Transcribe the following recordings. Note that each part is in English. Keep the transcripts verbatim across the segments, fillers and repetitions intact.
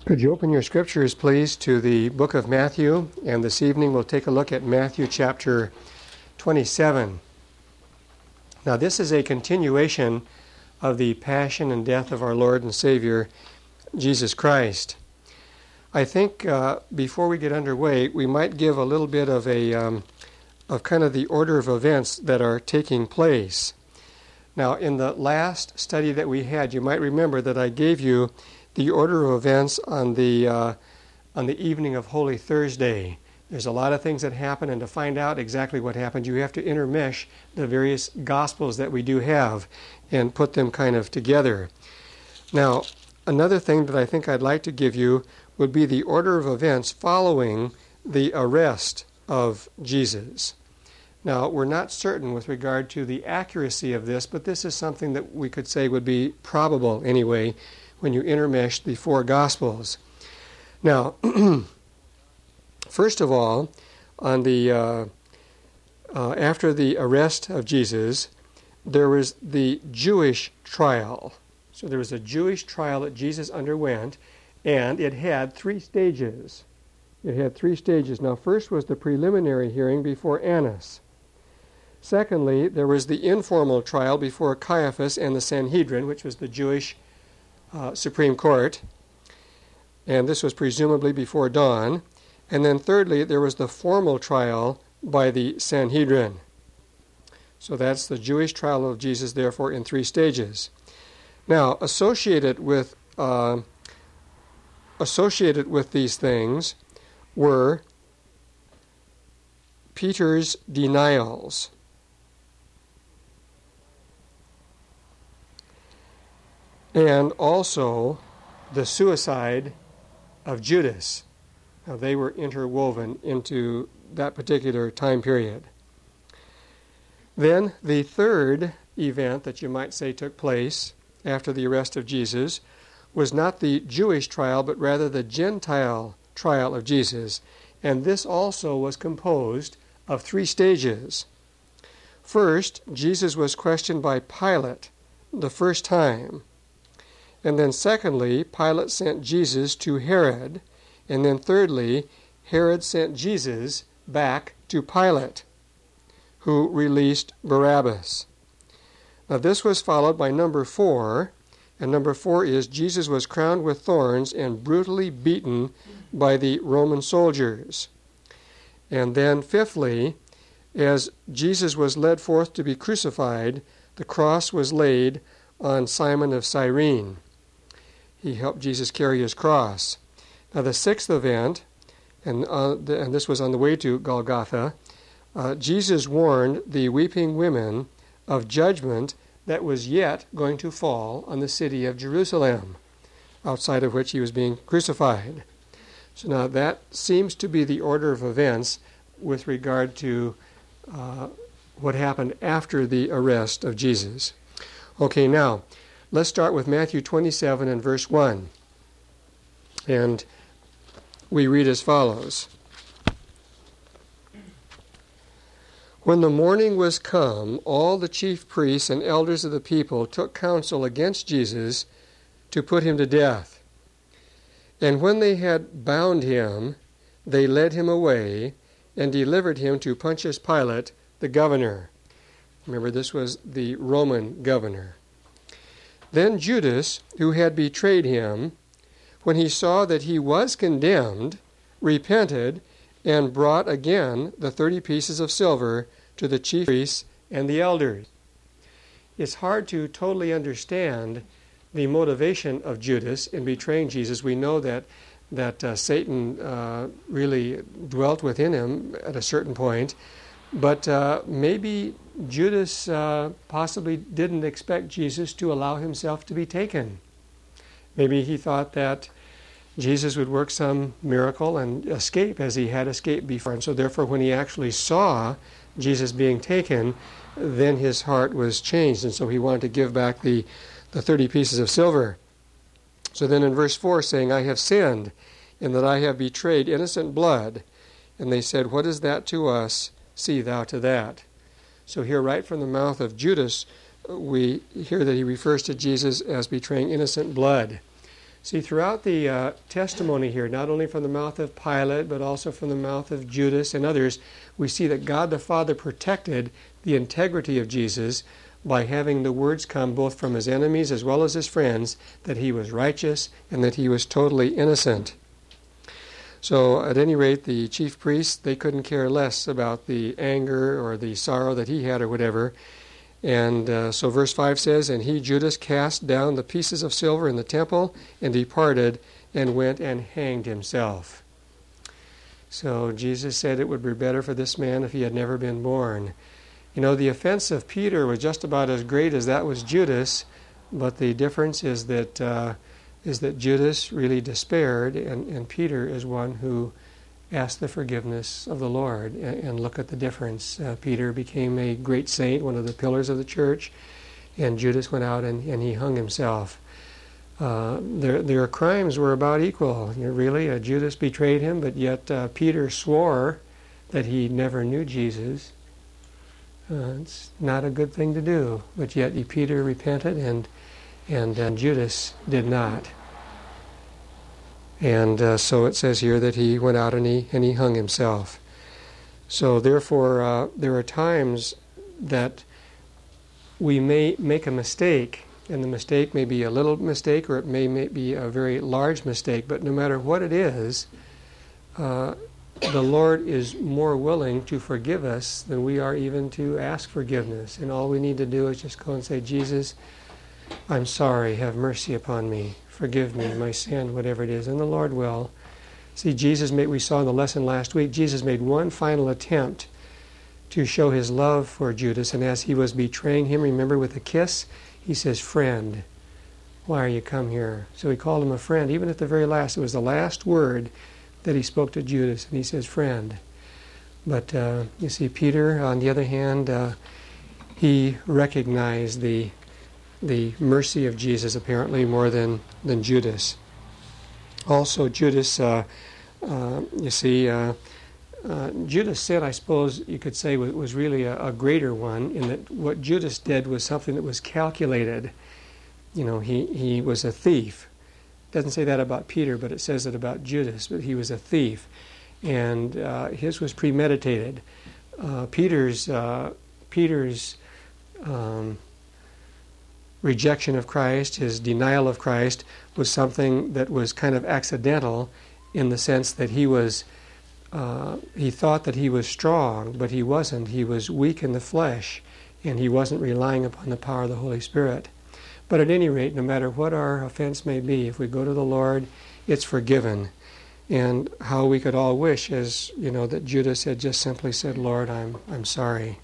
Could you open your scriptures, please, to the book of Matthew? And this evening we'll take a look at Matthew chapter twenty-seven. Now, this is a continuation of the passion and death of our Lord and Savior, Jesus Christ. I think uh, before we get underway, we might give a little bit of a um, of kind of the order of events that are taking place. Now, in the last study that we had, you might remember that I gave you the order of events on the uh, on the evening of Holy Thursday. There's a lot of things that happen, and to find out exactly what happened, you have to intermesh the various Gospels that we do have and put them kind of together. Now, another thing that I think I'd like to give you would be the order of events following the arrest of Jesus. Now, we're not certain with regard to the accuracy of this, but this is something that we could say would be probable anyway when you intermesh the four Gospels. Now, first of all, on the uh, uh, after the arrest of Jesus, there was the Jewish trial. So there was a Jewish trial that Jesus underwent, and it had three stages. It had three stages. Now, first was the preliminary hearing before Annas. Secondly, there was the informal trial before Caiaphas and the Sanhedrin, which was the Jewish uh, Supreme Court. And this was presumably before dawn. And then thirdly, there was the formal trial by the Sanhedrin. So that's the Jewish trial of Jesus, therefore, in three stages. Now, associated with uh, associated with these things were Peter's denials. And also the suicide of Judas. Now, they were interwoven into that particular time period. Then the third event that you might say took place after the arrest of Jesus was not the Jewish trial, but rather the Gentile trial of Jesus. And this also was composed of three stages. First, Jesus was questioned by Pilate the first time. And then secondly, Pilate sent Jesus to Herod. And then thirdly, Herod sent Jesus back to Pilate, who released Barabbas. Now, this was followed by number four, and number four is Jesus was crowned with thorns and brutally beaten by the Roman soldiers. And then fifthly, as Jesus was led forth to be crucified, the cross was laid on Simon of Cyrene. He helped Jesus carry his cross. Now, the sixth event, and, uh, the, and this was on the way to Golgotha, uh, Jesus warned the weeping women of judgment that was yet going to fall on the city of Jerusalem, outside of which he was being crucified. So now that seems to be the order of events with regard to uh, what happened after the arrest of Jesus. Okay, now, let's start with Matthew twenty-seven and verse one. And we read as follows. When the morning was come, all the chief priests and elders of the people took counsel against Jesus to put him to death. And when they had bound him, they led him away and delivered him to Pontius Pilate, the governor. Remember, this was the Roman governor. Then Judas, who had betrayed him, when he saw that he was condemned, repented, and brought again the thirty pieces of silver to the chief priests and the elders. It's hard to totally understand the motivation of Judas in betraying Jesus. We know that that uh, Satan uh, really dwelt within him at a certain point, but uh, maybe Judas uh, possibly didn't expect Jesus to allow himself to be taken. Maybe he thought that Jesus would work some miracle and escape as he had escaped before. And so therefore, when he actually saw Jesus being taken, then his heart was changed. And so he wanted to give back the, the thirty pieces of silver. So then in verse four, saying, I have sinned in that I have betrayed innocent blood. And they said, what is that to us? See thou to that. So here, right from the mouth of Judas, we hear that he refers to Jesus as betraying innocent blood. See, throughout the uh, testimony here, not only from the mouth of Pilate, but also from the mouth of Judas and others, we see that God the Father protected the integrity of Jesus by having the words come both from his enemies as well as his friends that he was righteous and that he was totally innocent. So at any rate, the chief priests, they couldn't care less about the anger or the sorrow that he had or whatever. And uh, so verse five says, "And he, Judas, cast down the pieces of silver in the temple and departed and went and hanged himself." So Jesus said it would be better for this man if he had never been born. You know, the offense of Peter was just about as great as that was Judas, but the difference is that uh, is that Judas really despaired, and, and Peter is one who asked the forgiveness of the Lord. And, and look at the difference. Uh, Peter became a great saint, one of the pillars of the church, and Judas went out and, and he hung himself. Uh, their, their crimes were about equal. You know, really, uh, Judas betrayed him, but yet uh, Peter swore that he never knew Jesus. Uh, it's not a good thing to do, but yet Peter repented and and uh, Judas did not. And uh, so it says here that he went out and he and he hung himself. So therefore, uh, there are times that we may make a mistake, and the mistake may be a little mistake or it may, may be a very large mistake, but no matter what it is, uh, the Lord is more willing to forgive us than we are even to ask forgiveness. And all we need to do is just go and say, "Jesus, I'm sorry, have mercy upon me, forgive me, my sin," whatever it is, and the Lord will. See, Jesus made, we saw in the lesson last week, Jesus made one final attempt to show his love for Judas, and as he was betraying him, remember, with a kiss, he says, "Friend, why are you come here?" So he called him a friend, even at the very last. It was the last word that he spoke to Judas, and he says, "Friend." But uh, you see, Peter, on the other hand, uh, he recognized the the mercy of Jesus, apparently, more than, than Judas. Also, Judas, uh, uh, you see, uh, uh, Judas' sin, I suppose you could say, was, was really a, a greater one, in that what Judas did was something that was calculated. You know, he, he was a thief. It doesn't say that about Peter, but it says it about Judas, but he was a thief. And uh, his was premeditated. Uh, Peter's, uh, Peter's, um, rejection of Christ, his denial of Christ, was something that was kind of accidental, in the sense that he was, uh, he thought that he was strong, but he wasn't. He was weak in the flesh, and he wasn't relying upon the power of the Holy Spirit. But at any rate, no matter what our offense may be, if we go to the Lord, it's forgiven. And how we could all wish, as you know, that Judas had just simply said, "Lord, I'm I'm sorry."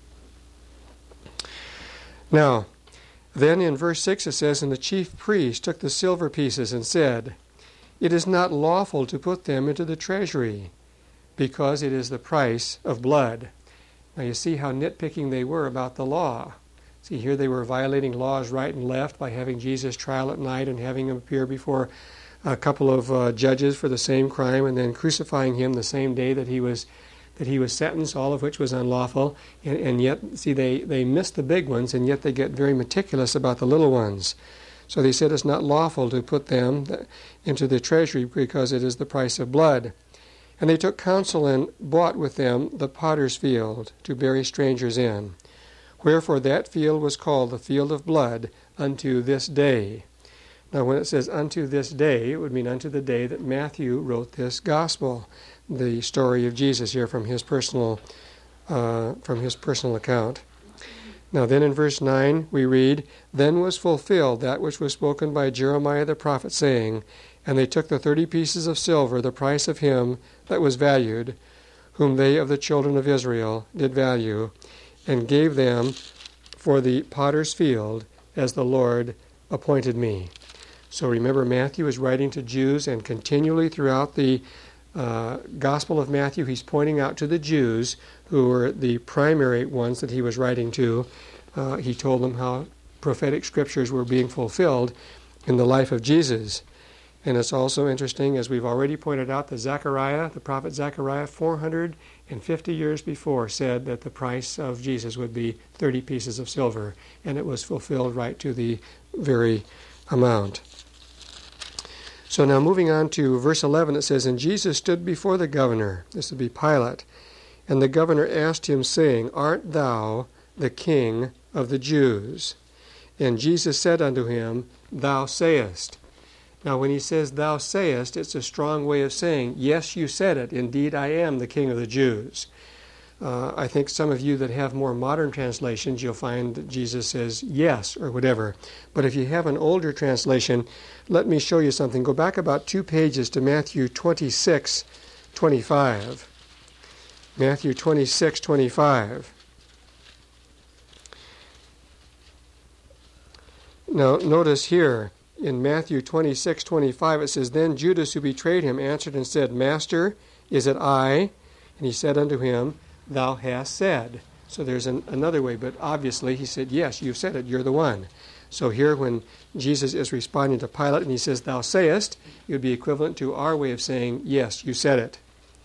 Now, then in verse six it says, "And the chief priest took the silver pieces and said, It is not lawful to put them into the treasury, because it is the price of blood." Now you see how nitpicking they were about the law. See, here they were violating laws right and left by having Jesus trial at night and having him appear before a couple of uh, judges for the same crime, and then crucifying him the same day that he was that he was sentenced, all of which was unlawful. And, and yet, see, they, they missed the big ones, and yet they get very meticulous about the little ones. So they said it's not lawful to put them into the treasury because it is the price of blood. And they took counsel and bought with them the potter's field to bury strangers in. Wherefore that field was called the field of blood unto this day. Now when it says unto this day, it would mean unto the day that Matthew wrote this gospel, the story of Jesus here from his personal uh, from his personal account. Now then in verse nine we read, "Then was fulfilled that which was spoken by Jeremiah the prophet, saying, And they took the thirty pieces of silver, the price of him that was valued, whom they of the children of Israel did value, and gave them for the potter's field, as the Lord appointed me." So remember, Matthew is writing to Jews, and continually throughout the uh, Gospel of Matthew, he's pointing out to the Jews, who were the primary ones that he was writing to. Uh, he told them how prophetic scriptures were being fulfilled in the life of Jesus. And it's also interesting, as we've already pointed out, that Zechariah, the prophet Zechariah, four hundred fifty years before, said that the price of Jesus would be thirty pieces of silver, and it was fulfilled right to the very amount. So now moving on to verse eleven, it says, And Jesus stood before the governor, this would be Pilate, and the governor asked him, saying, Art thou the king of the Jews? And Jesus said unto him, Thou sayest. Now when he says, Thou sayest, it's a strong way of saying, yes, you said it. Indeed, I am the king of the Jews. Uh, I think some of you that have more modern translations, you'll find that Jesus says yes or whatever. But if you have an older translation, let me show you something. Go back about two pages to Matthew twenty-six twenty-five. Matthew twenty-six twenty-five. Now notice here, in Matthew twenty-six twenty-five, it says, Then Judas, who betrayed him, answered and said, Master, is it I? And he said unto him, Thou hast said. So there's an, another way, but obviously he said, yes, you've said it, you're the one. So here when Jesus is responding to Pilate and he says, Thou sayest, it would be equivalent to our way of saying, yes, you said it.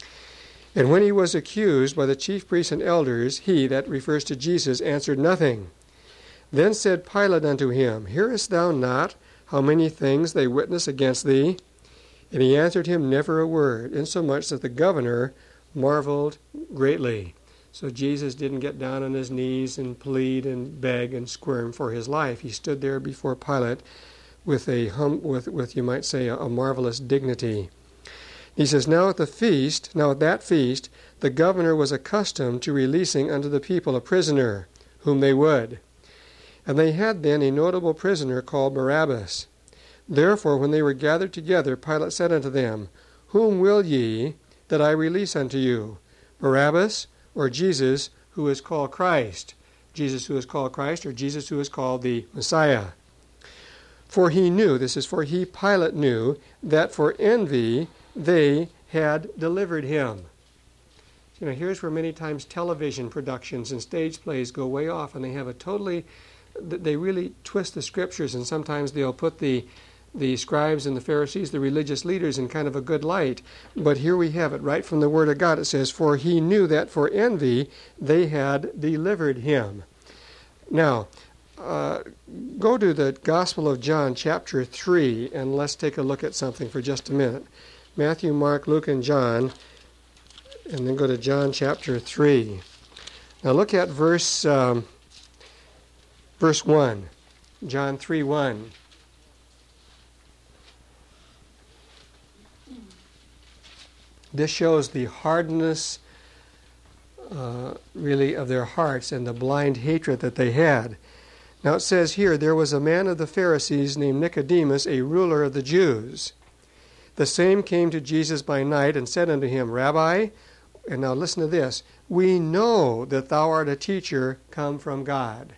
And when he was accused by the chief priests and elders, he, that refers to Jesus, answered nothing. Then said Pilate unto him, Hearest thou not how many things they witness against thee? And he answered him never a word, insomuch that the governor marveled greatly. So Jesus didn't get down on his knees and plead and beg and squirm for his life. He stood there before Pilate with a hum, with, with you might say, a, a marvelous dignity. He says, Now at the feast, now at that feast, the governor was accustomed to releasing unto the people a prisoner, whom they would. And they had then a notable prisoner called Barabbas. Therefore, when they were gathered together, Pilate said unto them, Whom will ye that I release unto you, Barabbas or Jesus, who is called Christ? Jesus who is called Christ, or Jesus who is called the Messiah? For he knew, this is for he, Pilate knew, that for envy they had delivered him. You know, here's where many times television productions and stage plays go way off, and they have a totally, they really twist the scriptures, and sometimes they'll put the the scribes and the Pharisees, the religious leaders, in kind of a good light. But here we have it right from the Word of God. It says, For he knew that for envy they had delivered him. Now, uh, go to the Gospel of John, chapter three, and let's take a look at something for just a minute. Matthew, Mark, Luke, and John, and then go to John chapter three. Now look at verse, um, verse one, John three one. This shows the hardness, uh, really, of their hearts and the blind hatred that they had. Now it says here, There was a man of the Pharisees named Nicodemus, a ruler of the Jews. The same came to Jesus by night and said unto him, Rabbi, and now listen to this, we know that thou art a teacher come from God.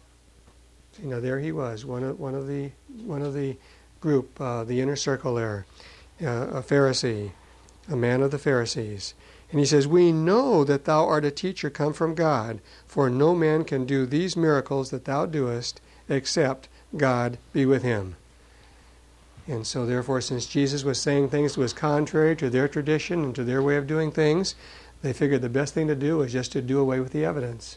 You know, there he was, one of, one of the one of the group, uh, the inner circle there, uh, a Pharisee, a man of the Pharisees. And he says, We know that thou art a teacher come from God, for no man can do these miracles that thou doest, except God be with him. And so therefore, since Jesus was saying things that was contrary to their tradition and to their way of doing things, they figured the best thing to do was just to do away with the evidence.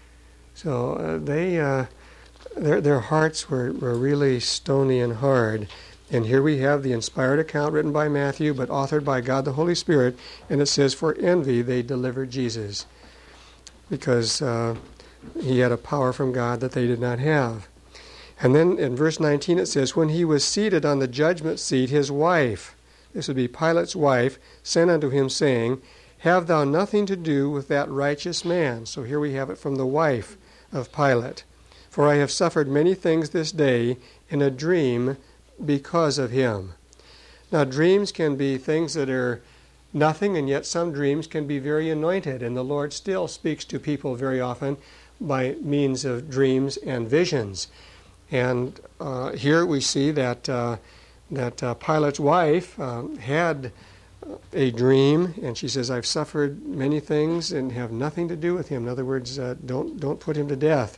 So uh, they, uh, their, their hearts were, were really stony and hard. And here we have the inspired account written by Matthew, but authored by God the Holy Spirit, and it says, For envy they delivered Jesus, because uh, he had a power from God that they did not have. And then in verse nineteen it says, When he was seated on the judgment seat, his wife, this would be Pilate's wife, sent unto him, saying, Have thou nothing to do with that righteous man? So here we have it from the wife of Pilate. For I have suffered many things this day in a dream because of him. Now dreams can be things that are nothing, and yet some dreams can be very anointed, and the Lord still speaks to people very often by means of dreams and visions. And uh, here we see that uh, that uh, Pilate's wife uh, had a dream, and she says, I've suffered many things and have nothing to do with him. In other words, uh, don't don't put him to death.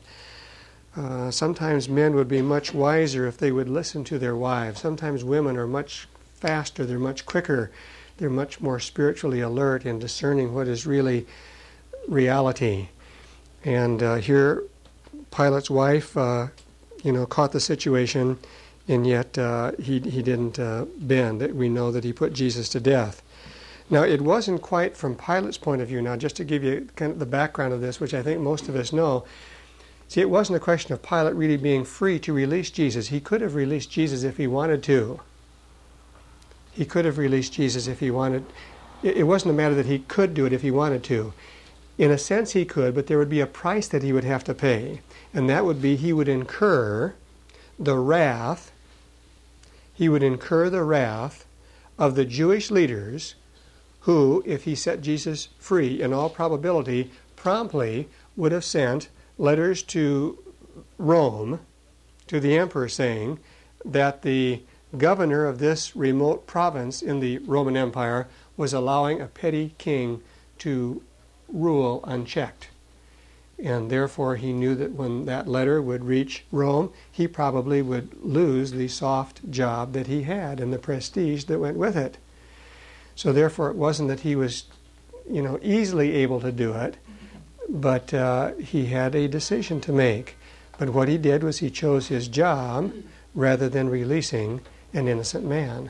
Uh, sometimes men would be much wiser if they would listen to their wives. Sometimes women are much faster, they're much quicker, they're much more spiritually alert in discerning what is really reality. And uh, here, Pilate's wife, uh, you know, caught the situation, and yet uh, he, he didn't uh, bend. We know that he put Jesus to death. Now, it wasn't quite from Pilate's point of view. Now, just to give you kind of the background of this, which I think most of us know, see, it wasn't a question of Pilate really being free to release Jesus. He could have released Jesus if he wanted to. He could have released Jesus if he wanted. It, it wasn't a matter that he could do it if he wanted to. In a sense, he could, but there would be a price that he would have to pay, and that would be he would incur the wrath, he would incur the wrath of the Jewish leaders who, if he set Jesus free, in all probability, promptly would have sent letters to Rome, to the emperor, saying that the governor of this remote province in the Roman Empire was allowing a petty king to rule unchecked. And therefore he knew that when that letter would reach Rome, he probably would lose the soft job that he had and the prestige that went with it. So therefore it wasn't that he was, you know, easily able to do it, but uh, he had a decision to make. But what he did was he chose his job rather than releasing an innocent man.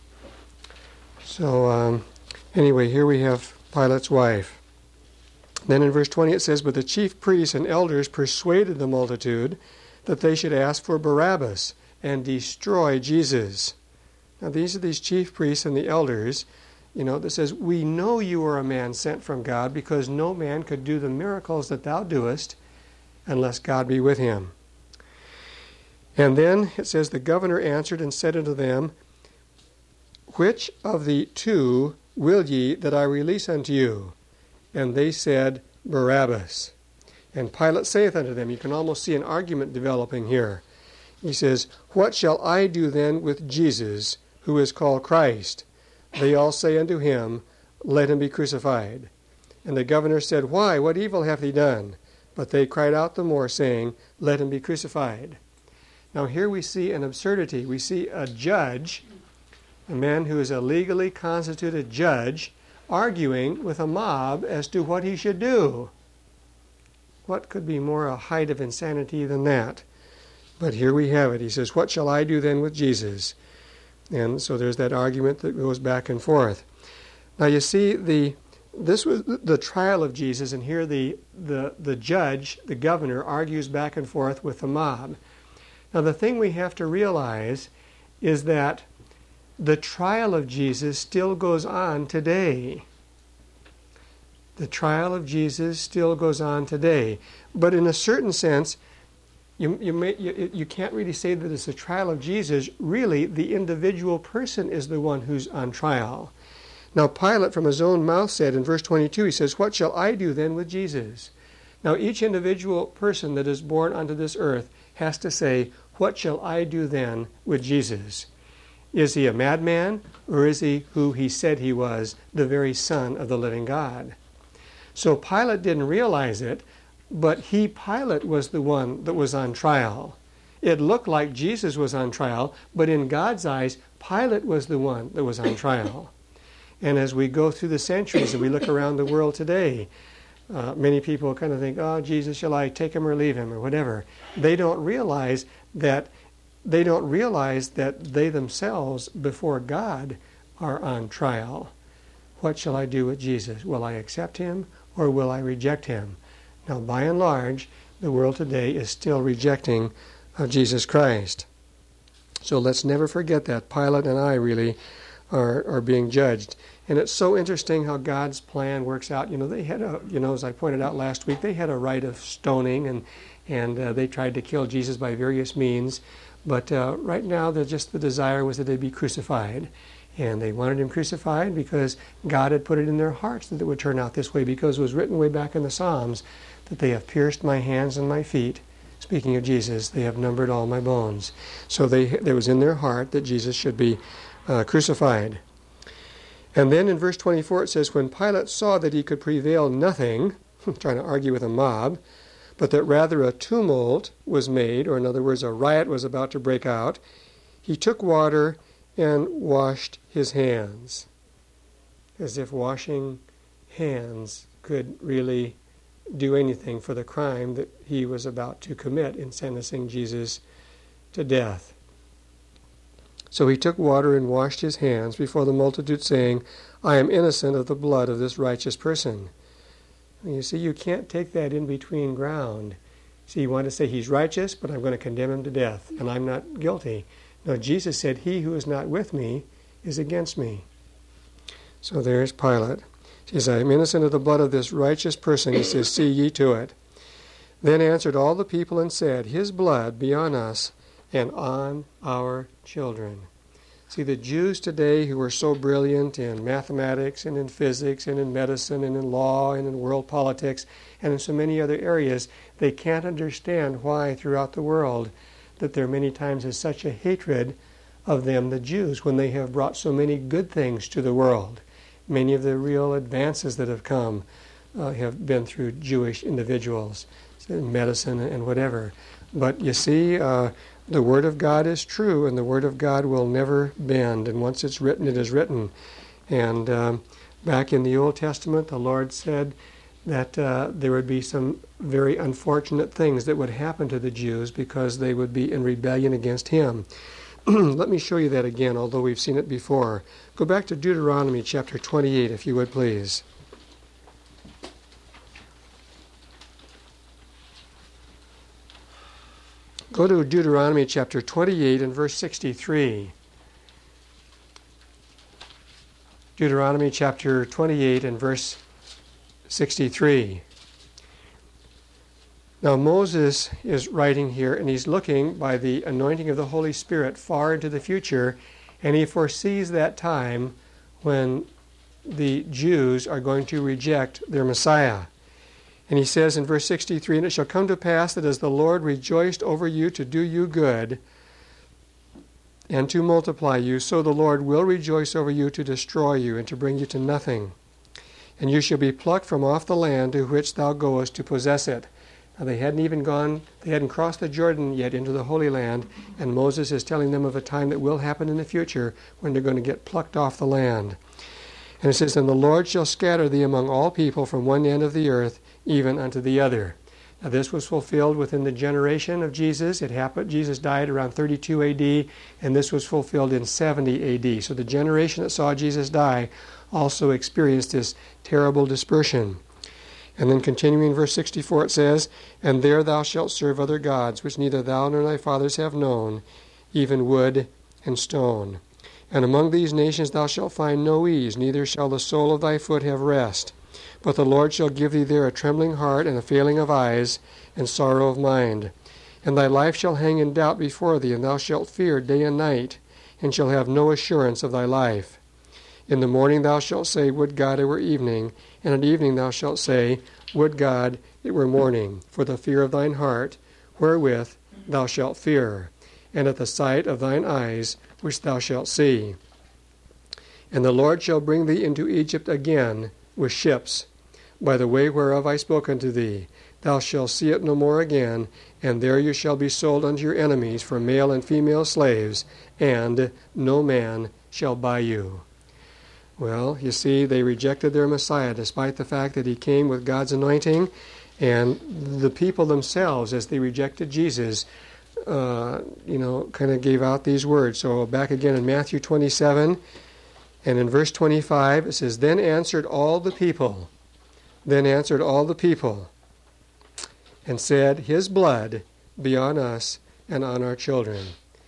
So um, anyway, here we have Pilate's wife. Then in verse twenty it says, "But the chief priests and elders persuaded the multitude that they should ask for Barabbas and destroy Jesus." Now these are these chief priests and the elders, you know, that says, "We know you are a man sent from God, because no man could do the miracles that thou doest unless God be with him." And then it says, "The governor answered and said unto them, Which of the two will ye that I release unto you? And they said, Barabbas. And Pilate saith unto them," you can almost see an argument developing here. He says, "What shall I do then with Jesus, who is called Christ? They all say unto him, Let him be crucified. And the governor said, Why? What evil hath he done? But they cried out the more, saying, Let him be crucified." Now here we see an absurdity. We see a judge, a man who is a legally constituted judge, arguing with a mob as to what he should do. What could be more a height of insanity than that? But here we have it. He says, "What shall I do then with Jesus?" And so there's that argument that goes back and forth. Now you see, the this was the trial of Jesus, and here the, the, the judge, the governor, argues back and forth with the mob. Now the thing we have to realize is that the trial of Jesus still goes on today. The trial of Jesus still goes on today. But in a certain sense, you, you, may, you, you can't really say that it's the trial of Jesus. Really, the individual person is the one who's on trial. Now Pilate from his own mouth said in verse twenty-two, he says, "What shall I do then with Jesus?" Now each individual person that is born unto this earth has to say, "What shall I do then with Jesus?" Is he a madman, or is he who he said he was, the very Son of the living God? So Pilate didn't realize it, but he, Pilate, was the one that was on trial. It looked like Jesus was on trial, but in God's eyes, Pilate was the one that was on trial. And as we go through the centuries and we look around the world today, uh, many people kind of think, "Oh, Jesus, shall I take him or leave him," or whatever. They don't realize that They don't realize that they themselves, before God, are on trial. What shall I do with Jesus? Will I accept him or will I reject him? Now, by and large, the world today is still rejecting uh, Jesus Christ. So let's never forget that. Pilate and I really are, are being judged. And it's so interesting how God's plan works out. You know, they had a, you know, as I pointed out last week, they had a rite of stoning, and, and uh, they tried to kill Jesus by various means. But uh, right now, just the desire was that they be crucified. And they wanted him crucified because God had put it in their hearts that it would turn out this way, because it was written way back in the Psalms that they have pierced my hands and my feet. Speaking of Jesus, they have numbered all my bones. So they, it was in their heart that Jesus should be uh, crucified. And then in verse twenty-four it says, "When Pilate saw that he could prevail nothing," trying to argue with a mob, "but that rather a tumult was made," or in other words, a riot was about to break out, "he took water and washed his hands." As if washing hands could really do anything for the crime that he was about to commit in sentencing Jesus to death. So he took water and washed his hands before the multitude, saying, I am innocent of the blood of this righteous person. And you see, you can't take that in between ground. See, you want to say he's righteous, but I'm going to condemn him to death, and I'm not guilty. No, Jesus said, he who is not with me is against me. So there's Pilate. He says, I am innocent of the blood of this righteous person. He says, see ye to it. Then answered all the people and said, his blood be on us and on our children. See, the Jews today who are so brilliant in mathematics and in physics and in medicine and in law and in world politics and in so many other areas, they can't understand why throughout the world that there many times is such a hatred of them, the Jews, when they have brought so many good things to the world. Many of the real advances that have come uh, have been through Jewish individuals, in medicine and whatever. But you see, uh, the Word of God is true, and the Word of God will never bend. And once it's written, it is written. And um, back in the Old Testament, the Lord said that uh, there would be some very unfortunate things that would happen to the Jews because they would be in rebellion against Him. Let me show you that again, although we've seen it before. Go back to Deuteronomy chapter twenty-eight, if you would, please. Go to Deuteronomy chapter twenty-eight and verse sixty-three. Deuteronomy chapter twenty-eight and verse sixty-three. Now Moses is writing here, and he's looking by the anointing of the Holy Spirit far into the future, and he foresees that time when the Jews are going to reject their Messiah. And he says in verse sixty-three, and it shall come to pass that as the Lord rejoiced over you to do you good and to multiply you, so the Lord will rejoice over you to destroy you and to bring you to nothing. And you shall be plucked from off the land to which thou goest to possess it. Now they hadn't even gone, they hadn't crossed the Jordan yet into the Holy Land, and Moses is telling them of a time that will happen in the future when they're going to get plucked off the land. And it says, and the Lord shall scatter thee among all people from one end of the earth even unto the other. Now this was fulfilled within the generation of Jesus. It happened, Jesus died around thirty-two A D, and this was fulfilled in seventy A D. So the generation that saw Jesus die also experienced this terrible dispersion. And then continuing in verse sixty-four, it says, and there thou shalt serve other gods, which neither thou nor thy fathers have known, even wood and stone. And among these nations thou shalt find no ease, neither shall the sole of thy foot have rest. But the Lord shall give thee there a trembling heart, and a failing of eyes, and sorrow of mind. And thy life shall hang in doubt before thee, and thou shalt fear day and night, and shall have no assurance of thy life. In the morning thou shalt say, would God it were evening, and at evening thou shalt say, would God it were morning, for the fear of thine heart, wherewith thou shalt fear, and at the sight of thine eyes, which thou shalt see. And the Lord shall bring thee into Egypt again with ships, by the way whereof I spoke unto thee. Thou shalt see it no more again, and there you shall be sold unto your enemies for male and female slaves, and no man shall buy you. Well, you see, they rejected their Messiah, despite the fact that he came with God's anointing, and the people themselves, as they rejected Jesus, uh, you know, kind of gave out these words. So back again in Matthew twenty-seven, and in verse twenty-five, it says, Then answered all the people, then answered all the people, and said, His blood be on us and on our children.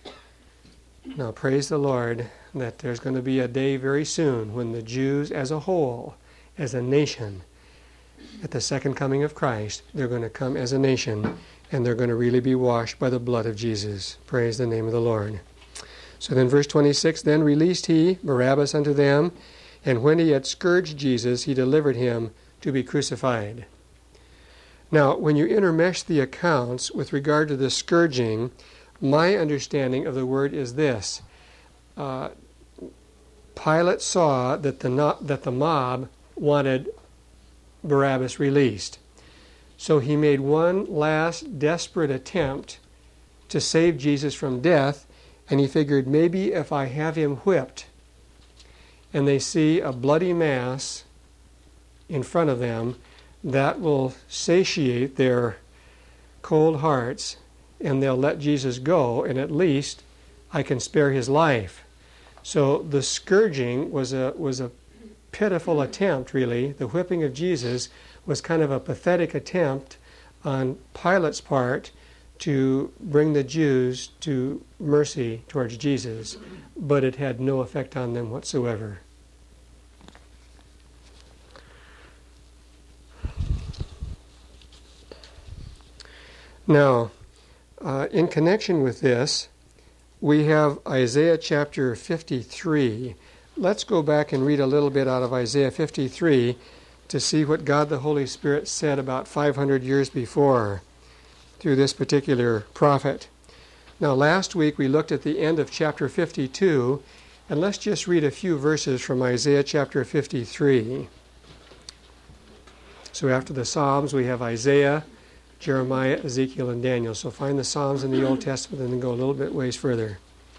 Now, praise the Lord that there's going to be a day very soon when the Jews as a whole, as a nation, at the second coming of Christ, they're going to come as a nation, and they're going to really be washed by the blood of Jesus. Praise the name of the Lord. So then verse twenty-six, Then released he Barabbas unto them, and when he had scourged Jesus, he delivered him to be crucified. Now, when you intermesh the accounts with regard to the scourging, my understanding of the word is this. Uh, Pilate saw that the, not, that the mob wanted Barabbas released. So he made one last desperate attempt to save Jesus from death, and he figured, maybe if I have him whipped and they see a bloody mass in front of them, that will satiate their cold hearts, and they'll let Jesus go, and at least I can spare his life. So the scourging was a was a pitiful attempt, really. The whipping of Jesus was kind of a pathetic attempt on Pilate's part to bring the Jews to mercy towards Jesus, but it had no effect on them whatsoever. Now, uh, in connection with this, we have Isaiah chapter fifty-three. Let's go back and read a little bit out of Isaiah fifty-three to see what God the Holy Spirit said about five hundred years before through this particular prophet. Now, last week we looked at the end of chapter fifty-two, and let's just read a few verses from Isaiah chapter fifty-three. So after the Psalms, we have Isaiah, Jeremiah, Ezekiel, and Daniel. So find the Psalms in the Old Testament and then go a little bit ways further.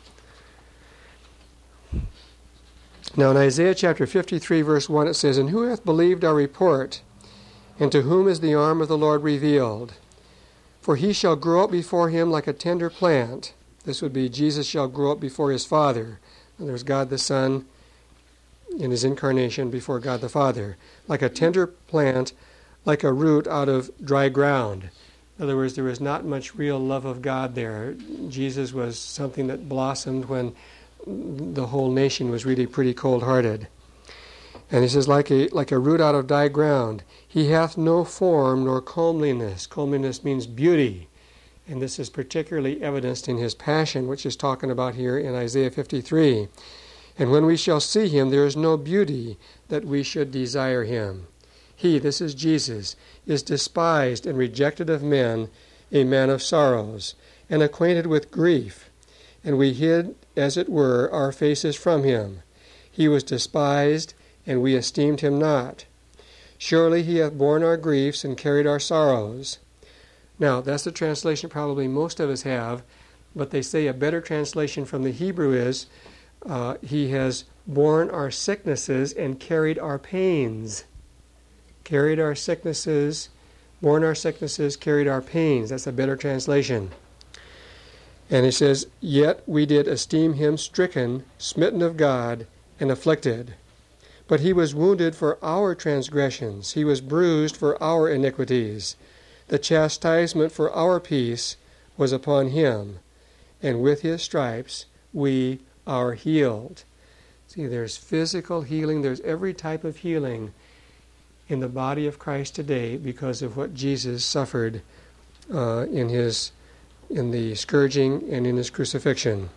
Now in Isaiah chapter fifty-three, verse one, it says, "And who hath believed our report? And to whom is the arm of the Lord revealed? For he shall grow up before him like a tender plant." This would be Jesus shall grow up before his Father. And there's God the Son in his incarnation before God the Father. Like a tender plant, like a root out of dry ground. In other words, there was not much real love of God there. Jesus was something that blossomed when the whole nation was really pretty cold-hearted. And he says, like a like a root out of dry ground. He hath no form nor comeliness. Comeliness means beauty. And this is particularly evidenced in his passion, which is talking about here in Isaiah fifty-three. "And when we shall see him, there is no beauty that we should desire him. He," this is Jesus, "is despised and rejected of men, a man of sorrows, and acquainted with grief. And we hid, as it were, our faces from him. He was despised, and we esteemed him not. Surely he hath borne our griefs and carried our sorrows." Now, that's the translation probably most of us have, but they say a better translation from the Hebrew is, uh, he has borne our sicknesses and carried our pains. Carried our sicknesses, borne our sicknesses, carried our pains. That's a better translation. And it says, "Yet we did esteem him stricken, smitten of God, and afflicted. But he was wounded for our transgressions, he was bruised for our iniquities. The chastisement for our peace was upon him, and with his stripes we are healed." See, there's physical healing, there's every type of healing in the body of Christ today because of what Jesus suffered uh, in his in the scourging and in his crucifixion.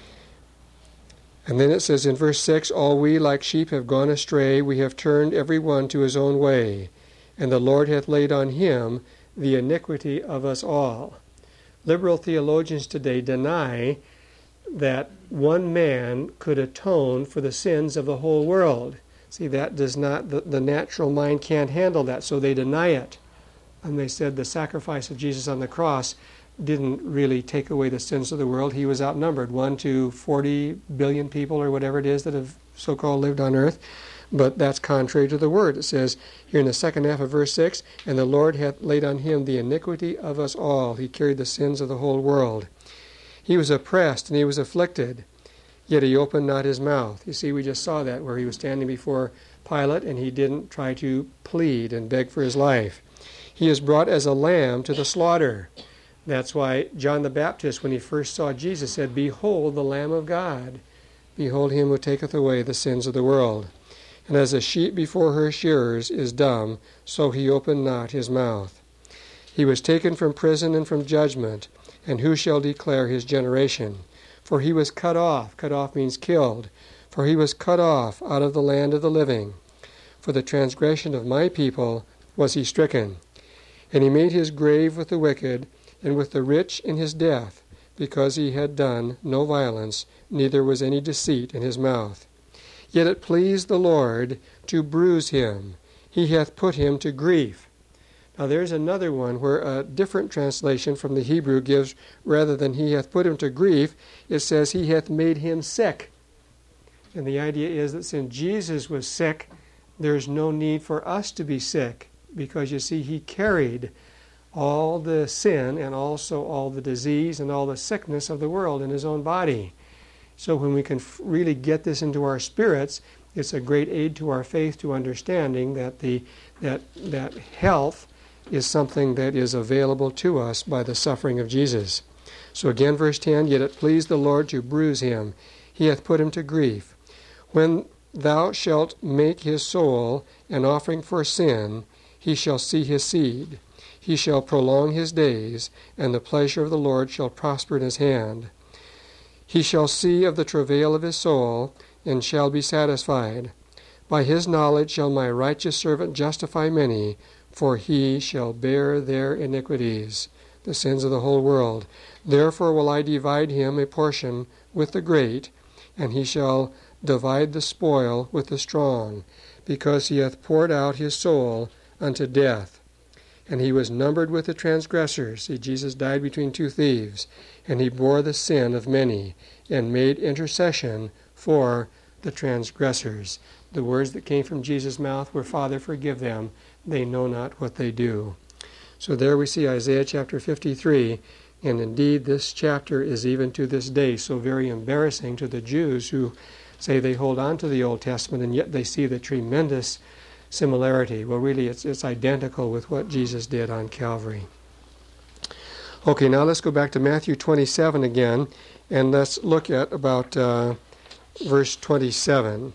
And then it says in verse six, "All we like sheep have gone astray, we have turned every one to his own way, and the Lord hath laid on him the iniquity of us all." Liberal theologians today deny that one man could atone for the sins of the whole world. See, that does not, the, the natural mind can't handle that, so they deny it. And they said the sacrifice of Jesus on the cross didn't really take away the sins of the world. He was outnumbered, one to forty billion people or whatever it is that have so-called lived on earth. But that's contrary to the word. It says here in the second half of verse six, "And the Lord hath laid on him the iniquity of us all." He carried the sins of the whole world. "He was oppressed and he was afflicted, yet he opened not his mouth." You see, we just saw that where he was standing before Pilate and he didn't try to plead and beg for his life. "He is brought as a lamb to the slaughter." That's why John the Baptist, when he first saw Jesus, said, "Behold the Lamb of God. Behold him who taketh away the sins of the world. And as a sheep before her shearers is dumb, so he opened not his mouth. He was taken from prison and from judgment, and who shall declare his generation? For he was cut off." Cut off means killed. "For he was cut off out of the land of the living. For the transgression of my people was he stricken. And he made his grave with the wicked, and with the rich in his death, because he had done no violence, neither was any deceit in his mouth. Yet it pleased the Lord to bruise him. He hath put him to grief." Now there's another one where a different translation from the Hebrew gives, rather than "he hath put him to grief," it says "he hath made him sick." And the idea is that since Jesus was sick, there's no need for us to be sick, because you see, he carried all the sin and also all the disease and all the sickness of the world in his own body. So when we can f- really get this into our spirits, it's a great aid to our faith, to understanding that the that that health is something that is available to us by the suffering of Jesus. So again, verse ten, yet it pleased the Lord to bruise him. He hath put him to grief. When thou shalt make his soul an offering for sin, he shall see his seed. He shall prolong his days, and the pleasure of the Lord shall prosper in his hand. He shall see of the travail of his soul, and shall be satisfied. By his knowledge shall my righteous servant justify many, for he shall bear their iniquities, the sins of the whole world. Therefore will I divide him a portion with the great, and he shall divide the spoil with the strong, because he hath poured out his soul unto death. And he was numbered with the transgressors. See, Jesus died between two thieves, and he bore the sin of many, and made intercession for the transgressors. The words that came from Jesus' mouth were, Father, forgive them. They know not what they do. So there we see Isaiah chapter fifty-three, and indeed this chapter is even to this day so very embarrassing to the Jews who say they hold on to the Old Testament, and yet they see the tremendous similarity. Well, really, it's it's identical with what Jesus did on Calvary. Okay, now let's go back to Matthew twenty-seven again, and let's look at about uh, verse twenty-seven.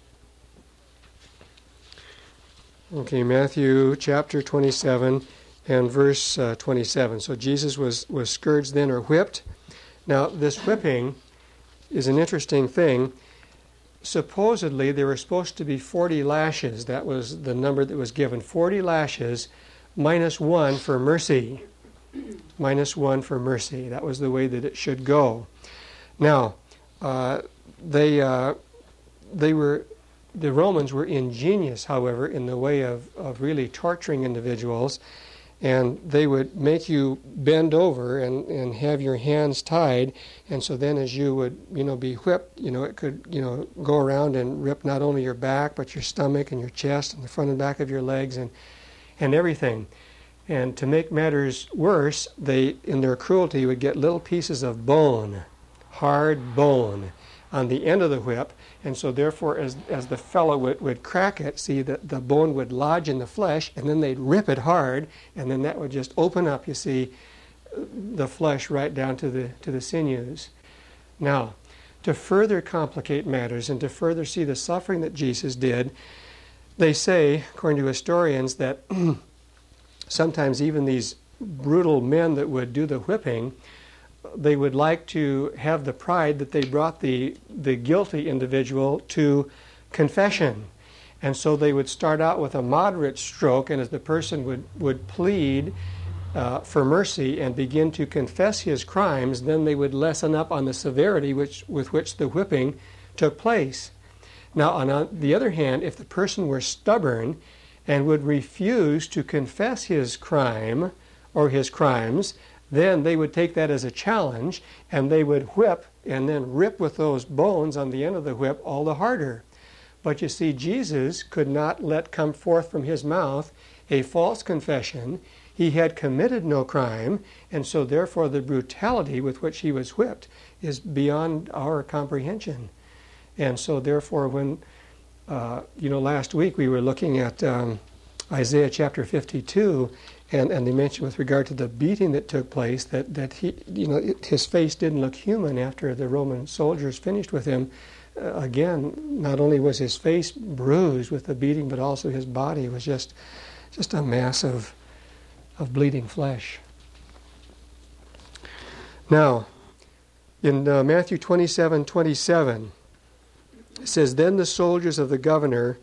Okay, Matthew chapter twenty-seven and verse uh, twenty-seven. So Jesus was, was scourged then, or whipped. Now, this whipping is an interesting thing. Supposedly, there were supposed to be forty lashes. That was the number that was given. forty lashes minus one for mercy. Minus one for mercy. That was the way that it should go. Now, uh, they uh, they were the Romans were ingenious, however, in the way of, of really torturing individuals, and they would make you bend over and, and have your hands tied, and so then as you would, you know, be whipped, you know, it could, you know, go around and rip not only your back, but your stomach and your chest and the front and back of your legs and and everything. And to make matters worse, they, in their cruelty, would get little pieces of bone, hard bone, on the end of the whip, and so therefore as as the fellow would, would crack it, see that the bone would lodge in the flesh, and then they'd rip it hard, and then that would just open up, you see, the flesh right down to the to the sinews. Now, to further complicate matters and to further see the suffering that Jesus did, they say, according to historians, that sometimes even these brutal men that would do the whipping, they would like to have the pride that they brought the, the guilty individual to confession. And so they would start out with a moderate stroke, and as the person would, would plead uh, for mercy and begin to confess his crimes, then they would lessen up on the severity which, with which the whipping took place. Now, on the other hand, if the person were stubborn and would refuse to confess his crime or his crimes, then they would take that as a challenge, and they would whip and then rip with those bones on the end of the whip all the harder. But you see, Jesus could not let come forth from his mouth a false confession. He had committed no crime, and so therefore the brutality with which he was whipped is beyond our comprehension. And so therefore when, uh, you know, last week we were looking at um, Isaiah chapter fifty-two, And, and they mentioned with regard to the beating that took place that, that he, you know, it, his face didn't look human after the Roman soldiers finished with him. Uh, again, not only was his face bruised with the beating, but also his body was just just a mass of, of bleeding flesh. Now, in uh, Matthew twenty-seven twenty-seven, it says, Then the soldiers of the governor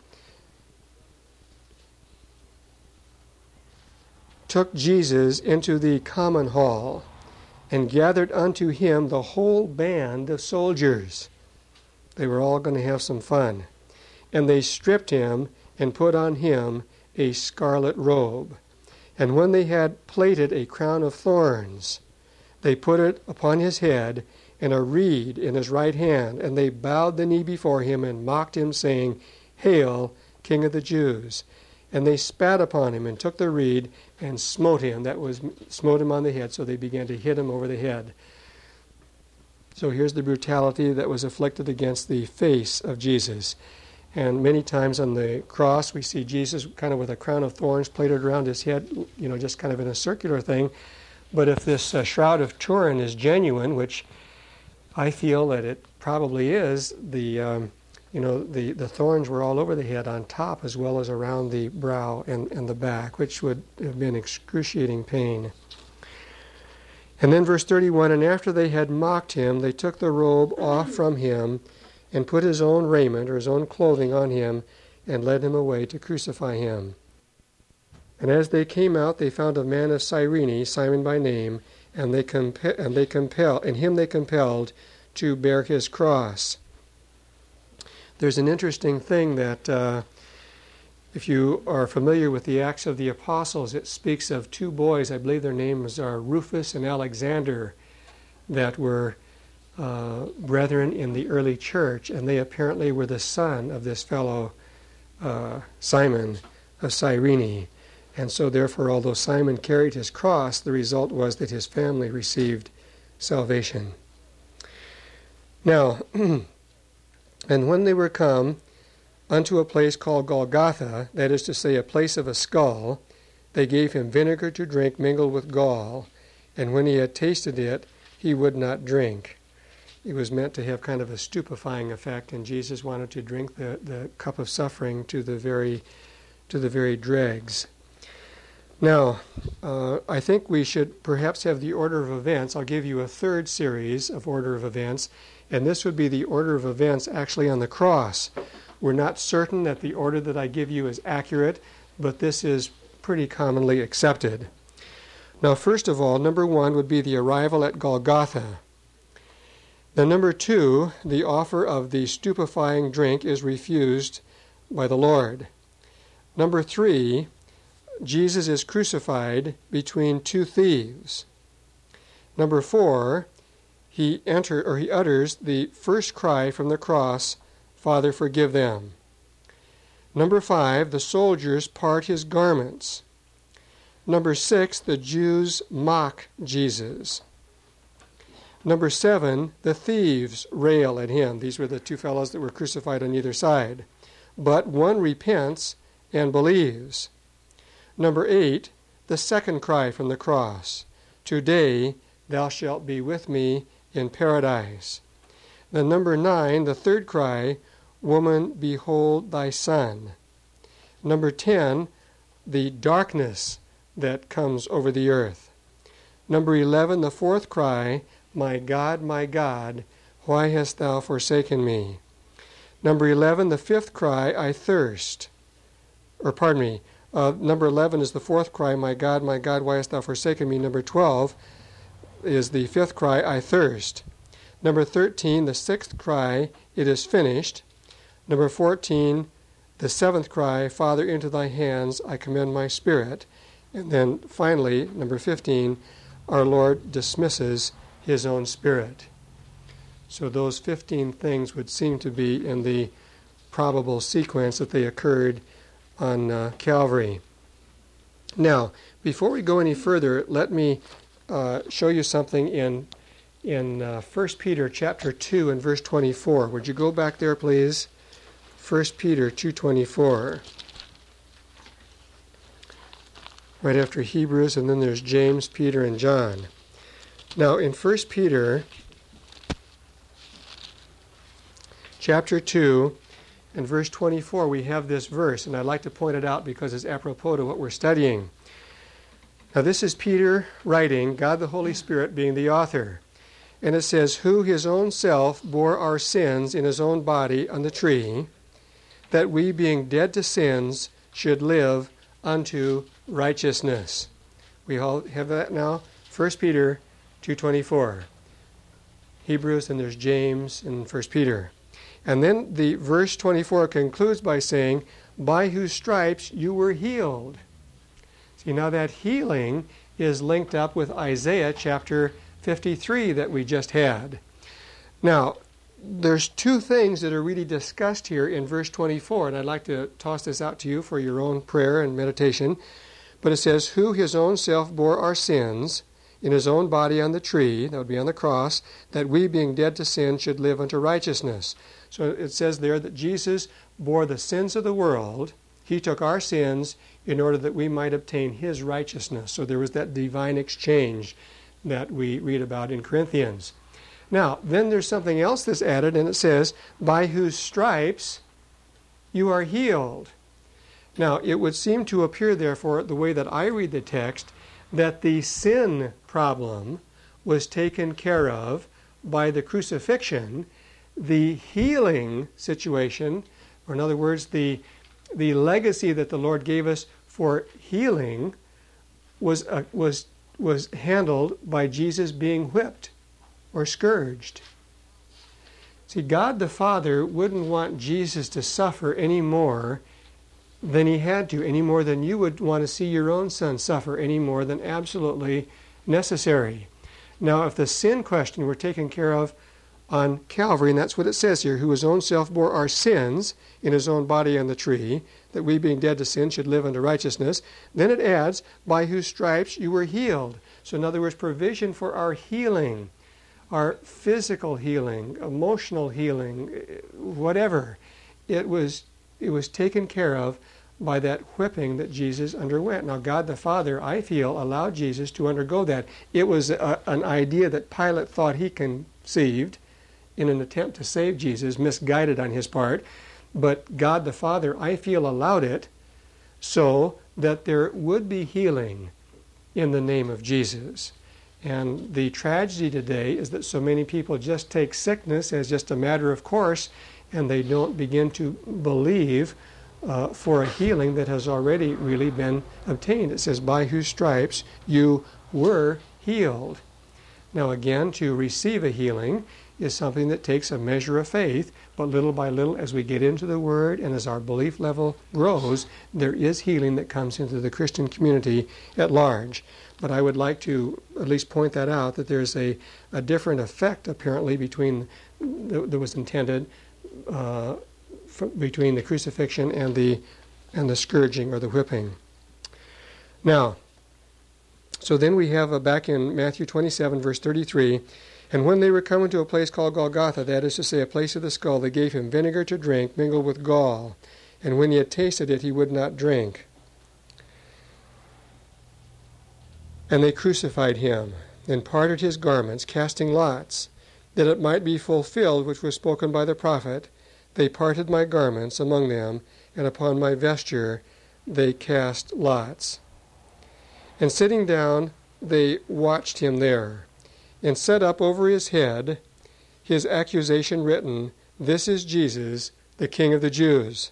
took Jesus into the common hall, and gathered unto him the whole band of soldiers. They were all going to have some fun. And they stripped him, and put on him a scarlet robe. And when they had plaited a crown of thorns, they put it upon his head, and a reed in his right hand. And they bowed the knee before him, and mocked him, saying, Hail, King of the Jews! And they spat upon him, and took the reed, and smote him. That was, smote him on the head, so they began to hit him over the head. So here's the brutality that was afflicted against the face of Jesus. And many times on the cross, we see Jesus kind of with a crown of thorns plaited around his head, you know, just kind of in a circular thing. But if this uh, shroud of Turin is genuine, which I feel that it probably is, the um, you know the, the thorns were all over the head on top as well as around the brow and, and the back, which would have been excruciating pain. And then verse thirty-one, and after they had mocked him, they took the robe off from him and put his own raiment or his own clothing on him and led him away to crucify him. And as they came out, they found a man of Cyrene, Simon by name, and they compe- and they compel and him they compelled to bear his cross. There's an interesting thing that uh, if you are familiar with the Acts of the Apostles, it speaks of two boys, I believe their names are Rufus and Alexander, that were uh, brethren in the early church, and they apparently were the son of this fellow uh, Simon of Cyrene. And so therefore, although Simon carried his cross, the result was that his family received salvation. Now, and when they were come unto a place called Golgotha, that is to say, a place of a skull, they gave him vinegar to drink mingled with gall, and when he had tasted it, he would not drink. It was meant to have kind of a stupefying effect, and Jesus wanted to drink the, the cup of suffering to the very to the very dregs. Now, uh, I think we should perhaps have the order of events. I'll give you a third series of order of events, and this would be the order of events actually on the cross. We're not certain that the order that I give you is accurate, but this is pretty commonly accepted. Now, first of all, number one would be the arrival at Golgotha. Then number two, the offer of the stupefying drink is refused by the Lord. Number three, Jesus is crucified between two thieves. Number four, he enter or he utters the first cry from the cross, Father, forgive them. Number five, the soldiers part his garments. Number six, the Jews mock Jesus. Number seven, the thieves rail at him. These were the two fellows that were crucified on either side. But one repents and believes. Number eight, the second cry from the cross, Today thou shalt be with me in paradise. Then number nine, the third cry, Woman, behold thy son. Number ten, the darkness that comes over the earth. Number eleven, the fourth cry, My God, my God, why hast thou forsaken me? Number eleven, the fifth cry, I thirst. Or pardon me, uh, number eleven is the fourth cry, My God, my God, why hast thou forsaken me? Number twelve is the fifth cry, I thirst. Number thirteen, the sixth cry, It is finished. Number fourteen, the seventh cry, Father, into thy hands I commend my spirit. And then finally, number fifteen, our Lord dismisses his own spirit. So those fifteen things would seem to be in the probable sequence that they occurred on uh, Calvary. Now, before we go any further, let me uh, show you something in in uh, First Peter chapter two and verse twenty-four. Would you go back there, please? First Peter two twenty-four. Right after Hebrews, and then there's James, Peter, and John. Now, in First Peter chapter two and verse twenty-four, we have this verse, and I'd like to point it out because it's apropos to what we're studying. Now, this is Peter writing, God the Holy Spirit being the author. And it says, Who his own self bore our sins in his own body on the tree, that we, being dead to sins, should live unto righteousness. We all have that now? First Peter two twenty-four. Hebrews, and there's James and First Peter. And then the verse twenty-four concludes by saying, By whose stripes you were healed. See, now that healing is linked up with Isaiah chapter fifty-three that we just had. Now, there's two things that are really discussed here in verse twenty-four, and I'd like to toss this out to you for your own prayer and meditation. But it says, Who his own self bore our sins in his own body on the tree, that would be on the cross, that we, being dead to sin, should live unto righteousness. So it says there that Jesus bore the sins of the world. He took our sins in order that we might obtain his righteousness. So there was that divine exchange that we read about in Corinthians. Now, then there's something else that's added, and it says, by whose stripes you are healed. Now, it would seem to appear, therefore, the way that I read the text, that the sin problem was taken care of by the crucifixion. The healing situation, or in other words, the, the legacy that the Lord gave us for healing was, uh, was, was handled by Jesus being whipped or scourged. See, God the Father wouldn't want Jesus to suffer any more than he had to, any more than you would want to see your own son suffer, any more than absolutely necessary. Now, if the sin question were taken care of on Calvary, and that's what it says here, who his own self bore our sins in his own body on the tree, that we being dead to sin should live unto righteousness, then it adds, by whose stripes you were healed. So in other words, provision for our healing, our physical healing, emotional healing, whatever, it was it was taken care of by that whipping that Jesus underwent. Now, God the Father, I feel, allowed Jesus to undergo that. It was a, an idea that Pilate thought he conceived in an attempt to save Jesus, misguided on his part. But God the Father, I feel, allowed it so that there would be healing in the name of Jesus. And the tragedy today is that so many people just take sickness as just a matter of course, and they don't begin to believe uh, for a healing that has already really been obtained. It says, by whose stripes you were healed. Now again, to receive a healing is something that takes a measure of faith, but little by little as we get into the Word and as our belief level grows, there is healing that comes into the Christian community at large. But I would like to at least point that out, that there's a, a different effect apparently between that, that was intended uh, f- between the crucifixion and the and the scourging or the whipping. Now, so then we have uh, back in Matthew twenty-seven, verse thirty-three, and when they were coming to a place called Golgotha, that is to say, a place of the skull, they gave him vinegar to drink, mingled with gall. And when he had tasted it, he would not drink. And they crucified him, and parted his garments, casting lots, that it might be fulfilled which was spoken by the prophet, they parted my garments among them, and upon my vesture they cast lots. And sitting down, they watched him there, and set up over his head his accusation written, This is Jesus, the King of the Jews.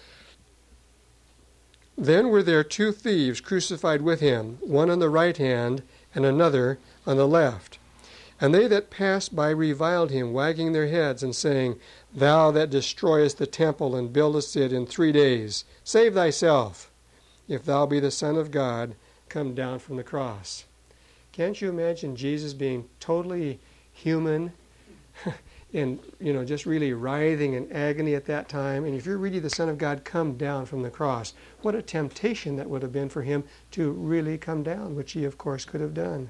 Then were there two thieves crucified with him, one on the right hand, and another on the left. And they that passed by reviled him, wagging their heads, and saying, Thou that destroyest the temple, and buildest it in three days, save thyself. If thou be the Son of God, come down from the cross. Can't you imagine Jesus being totally human and, you know, just really writhing in agony at that time? And if you're really the Son of God, come down from the cross. What a temptation that would have been for him to really come down, which he, of course, could have done.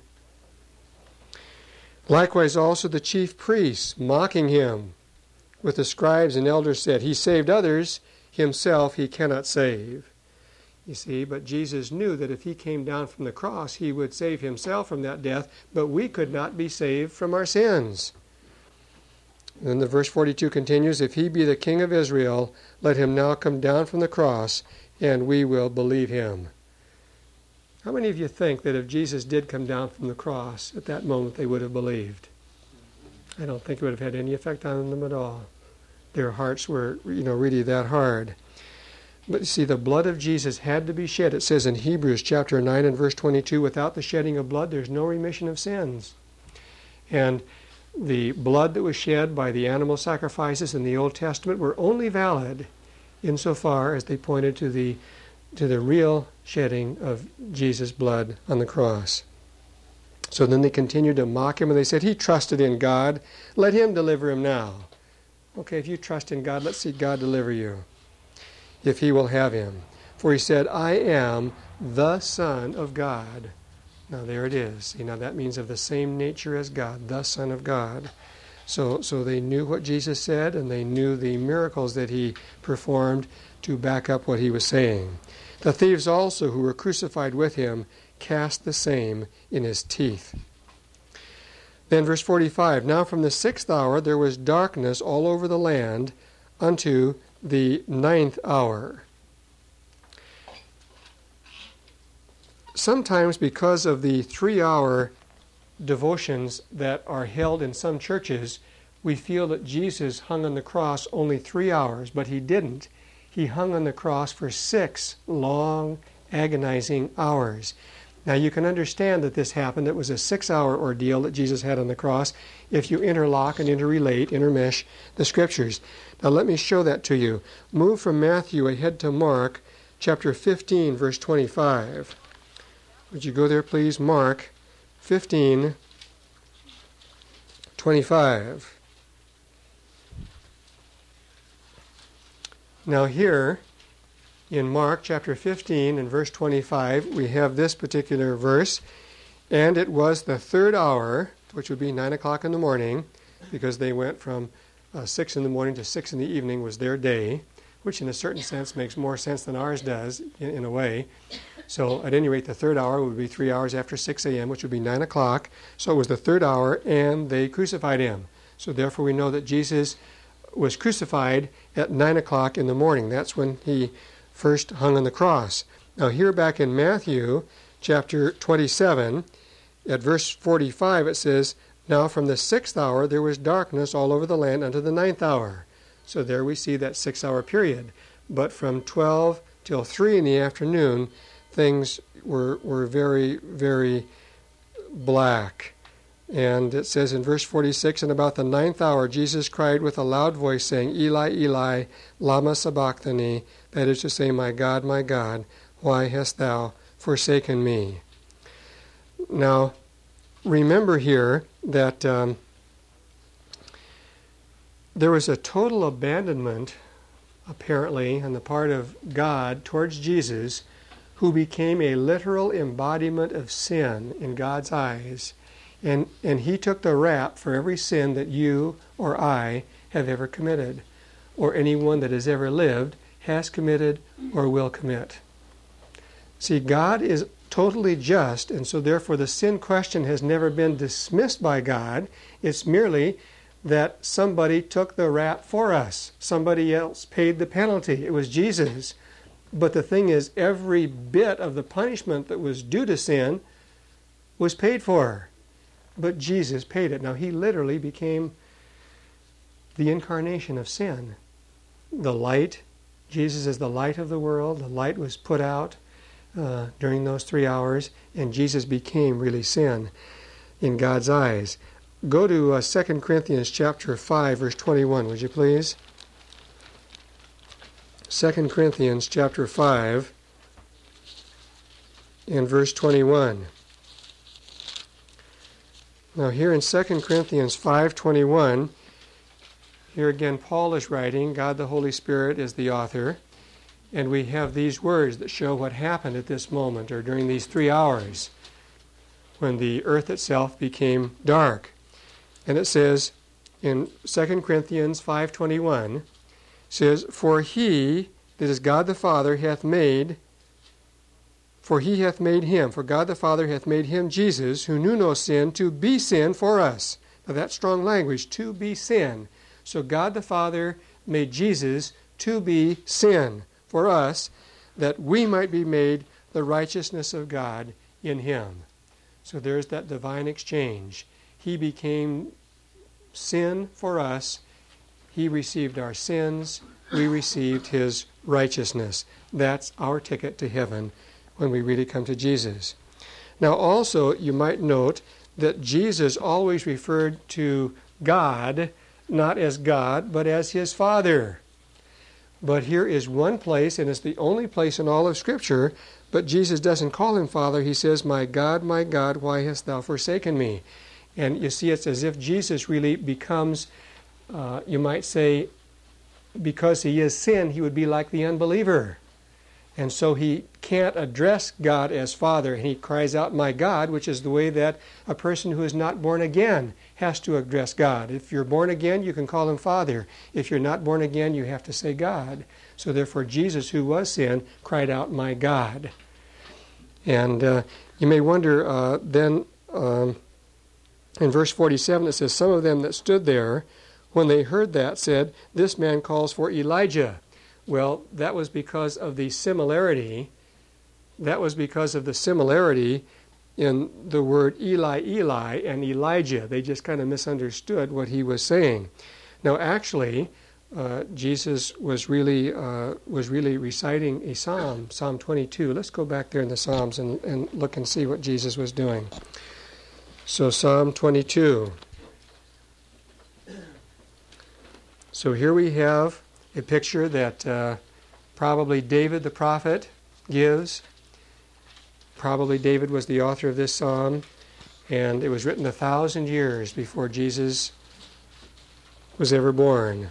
Likewise also the chief priests, mocking him, with the scribes and elders said, He saved others, himself he cannot save. You see, but Jesus knew that if he came down from the cross, he would save himself from that death, but we could not be saved from our sins. Then the verse forty-two continues, If he be the King of Israel, let him now come down from the cross, and we will believe him. How many of you think that if Jesus did come down from the cross, at that moment they would have believed? I don't think it would have had any effect on them at all. Their hearts were, you know, really that hard. But you see, the blood of Jesus had to be shed. It says in Hebrews chapter nine and verse twenty-two, without the shedding of blood, there's no remission of sins. And the blood that was shed by the animal sacrifices in the Old Testament were only valid insofar as they pointed to the to the real shedding of Jesus' blood on the cross. So then they continued to mock him, and they said, He trusted in God. Let him deliver him now. Okay, if you trust in God, let's see God deliver you, if he will have him. For he said, I am the Son of God. Now there it is. See, now that means of the same nature as God, the Son of God. So, so they knew what Jesus said, and they knew the miracles that he performed to back up what he was saying. The thieves also, who were crucified with him, cast the same in his teeth. Then verse forty-five, now from the sixth hour there was darkness all over the land unto the ninth hour. Sometimes because of the three-hour devotions that are held in some churches, we feel that Jesus hung on the cross only three hours, but he didn't. He hung on the cross for six long, agonizing hours. Now you can understand that this happened. It was a six-hour ordeal that Jesus had on the cross if you interlock and interrelate, intermesh the Scriptures. Now let me show that to you. Move from Matthew ahead to Mark, chapter fifteen, verse twenty-five. Would you go there, please? Mark fifteen, twenty-five. Now here, in Mark chapter fifteen and verse twenty-five, we have this particular verse, and it was the third hour, which would be nine o'clock in the morning, because they went from uh, six in the morning to six in the evening was their day, which in a certain sense makes more sense than ours does, in, in a way. So at any rate, the third hour would be three hours after six a.m., which would be nine o'clock. So it was the third hour, and they crucified him. So therefore we know that Jesus was crucified at nine o'clock in the morning. That's when he first hung on the cross. Now here back in Matthew chapter twenty-seven, at verse forty-five, it says, now from the sixth hour there was darkness all over the land unto the ninth hour. So there we see that six-hour period. But from twelve till three in the afternoon, things were, were very, very black. And it says in verse forty-six, and about the ninth hour Jesus cried with a loud voice, saying, Eli, Eli, lama sabachthani, that is to say, my God, my God, why hast thou forsaken me? Now, remember here that um, there was a total abandonment, apparently, on the part of God towards Jesus, who became a literal embodiment of sin in God's eyes. And, and he took the rap for every sin that you or I have ever committed, or anyone that has ever lived has committed or will commit. See, God is totally just, and so therefore the sin question has never been dismissed by God. It's merely that somebody took the rap for us. Somebody else paid the penalty. It was Jesus. But the thing is, every bit of the punishment that was due to sin was paid for. But Jesus paid it. Now, he literally became the incarnation of sin. The light, Jesus is the light of the world. The light was put out uh, during those three hours, and Jesus became really sin in God's eyes. Go to uh, Second Corinthians chapter five, verse twenty-one, would you please? Second Corinthians chapter five and verse twenty-one. Now here in Second Corinthians five twenty-one, here again Paul is writing, God the Holy Spirit is the author, and we have these words that show what happened at this moment, or during these three hours, when the earth itself became dark. And it says in Second Corinthians five twenty-one, says, For he, that is God the Father, hath made, for he hath made him, for God the Father hath made him, Jesus, who knew no sin, to be sin for us. Now that's strong language, to be sin. So God the Father made Jesus to be sin for us, that we might be made the righteousness of God in him. So there's that divine exchange. He became sin for us. He received our sins. We received his righteousness. That's our ticket to heaven when we really come to Jesus. Now also, you might note that Jesus always referred to God not as God, but as his Father. But here is one place, and it's the only place in all of Scripture, but Jesus doesn't call him Father. He says, My God, my God, why hast thou forsaken me? And you see, it's as if Jesus really becomes, uh, you might say, because he is sin, he would be like the unbeliever. And so he can't address God as Father, and he cries out, my God, which is the way that a person who is not born again has to address God. If you're born again, you can call him Father. If you're not born again, you have to say God. So therefore, Jesus, who was sin, cried out, my God. And uh, you may wonder, uh, then um, in verse forty-seven, it says, some of them that stood there, when they heard that, said, this man calls for Elijah. Well, that was because of the similarity. That was because of the similarity in the word Eli, Eli, and Elijah. They just kind of misunderstood what he was saying. Now, actually, uh, Jesus was really uh, was really reciting a psalm, Psalm twenty-two. Let's go back there in the Psalms and, and look and see what Jesus was doing. So, Psalm twenty-two. So here we have a picture that uh, probably David the prophet gives. Probably David was the author of this psalm, and it was written a thousand years before Jesus was ever born.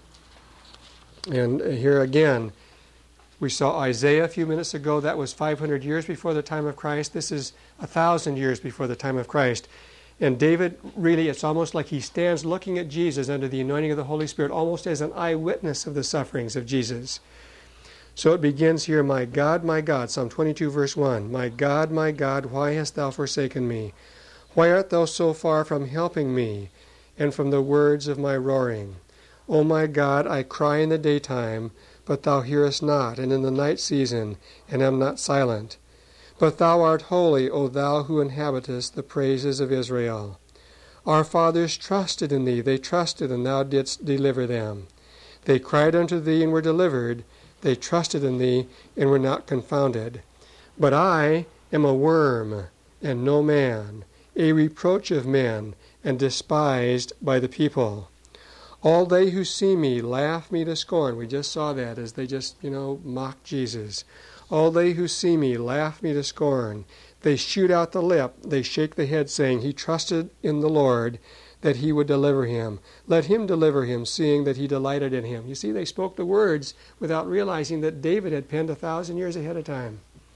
And here again, we saw Isaiah a few minutes ago. That was five hundred years before the time of Christ. This is a thousand years before the time of Christ. And David, really, it's almost like he stands looking at Jesus under the anointing of the Holy Spirit, almost as an eyewitness of the sufferings of Jesus. So it begins here, my God, my God, Psalm twenty-two, verse one. My God, my God, why hast thou forsaken me? Why art thou so far from helping me, and from the words of my roaring? O my God, I cry in the daytime, but thou hearest not, and in the night season, and am not silent. But thou art holy, O thou who inhabitest the praises of Israel. Our fathers trusted in thee, they trusted, and thou didst deliver them. They cried unto thee, and were delivered. They trusted in thee, and were not confounded. But I am a worm, and no man, a reproach of men, and despised by the people. All they who see me laugh me to scorn. We just saw that as they just, you know, mocked Jesus. All they who see me laugh me to scorn. They shoot out the lip, they shake the head, saying, he trusted in the Lord, that he would deliver him. Let him deliver him, seeing that he delighted in him. You see, they spoke the words without realizing that David had penned a thousand years ahead of time.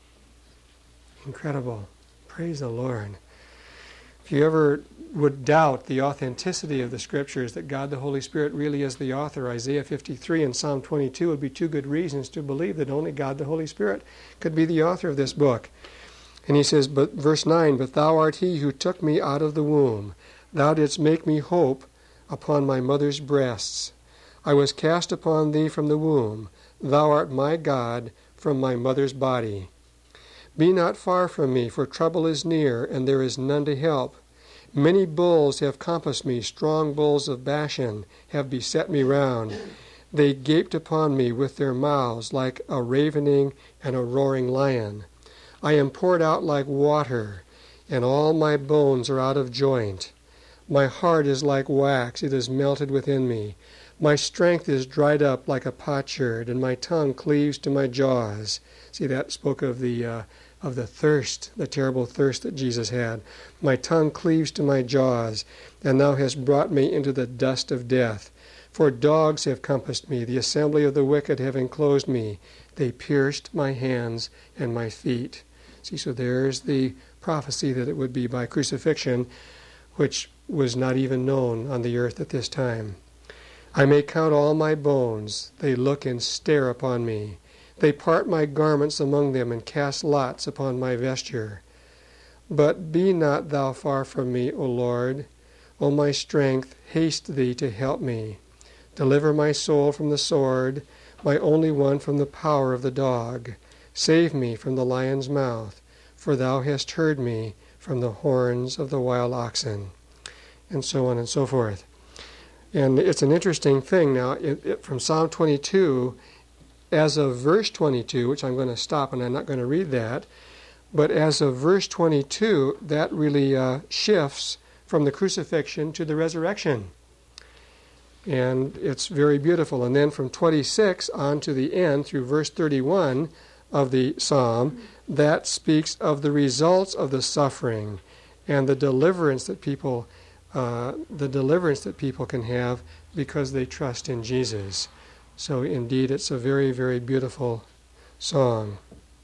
Incredible. Praise the Lord. If you ever would doubt the authenticity of the Scriptures, that God the Holy Spirit really is the author, Isaiah fifty-three and Psalm twenty-two would be two good reasons to believe that only God the Holy Spirit could be the author of this book. And he says, but verse nine, but thou art he who took me out of the womb. Thou didst make me hope upon my mother's breasts. I was cast upon thee from the womb. Thou art my God from my mother's body. Be not far from me, for trouble is near, and there is none to help. Many bulls have compassed me, strong bulls of Bashan have beset me round. They gaped upon me with their mouths like a ravening and a roaring lion. I am poured out like water, and all my bones are out of joint. My heart is like wax, it is melted within me. My strength is dried up like a potsherd, and my tongue cleaves to my jaws. See, that spoke of the uh, of the thirst, the terrible thirst that Jesus had. My tongue cleaves to my jaws, and thou hast brought me into the dust of death. For dogs have compassed me, the assembly of the wicked have enclosed me. They pierced my hands and my feet. See, so there's the prophecy that it would be by crucifixion, which was not even known on the earth at this time. I may count all my bones. They look and stare upon me. They part my garments among them and cast lots upon my vesture. But be not thou far from me, O Lord. O my strength, haste thee to help me. Deliver my soul from the sword, my only one from the power of the dog. Save me from the lion's mouth, for thou hast heard me from the horns of the wild oxen. And so on and so forth. And it's an interesting thing now, it, it, from Psalm twenty-two, as of verse twenty-two, which I'm going to stop and I'm not going to read that, but as of verse twenty-two, that really uh, shifts from the crucifixion to the resurrection. And it's very beautiful. And then from twenty-six on to the end, through verse thirty-one of the psalm, that speaks of the results of the suffering and the deliverance that people uh, the deliverance that people can have because they trust in Jesus. So indeed, it's a very, very beautiful song.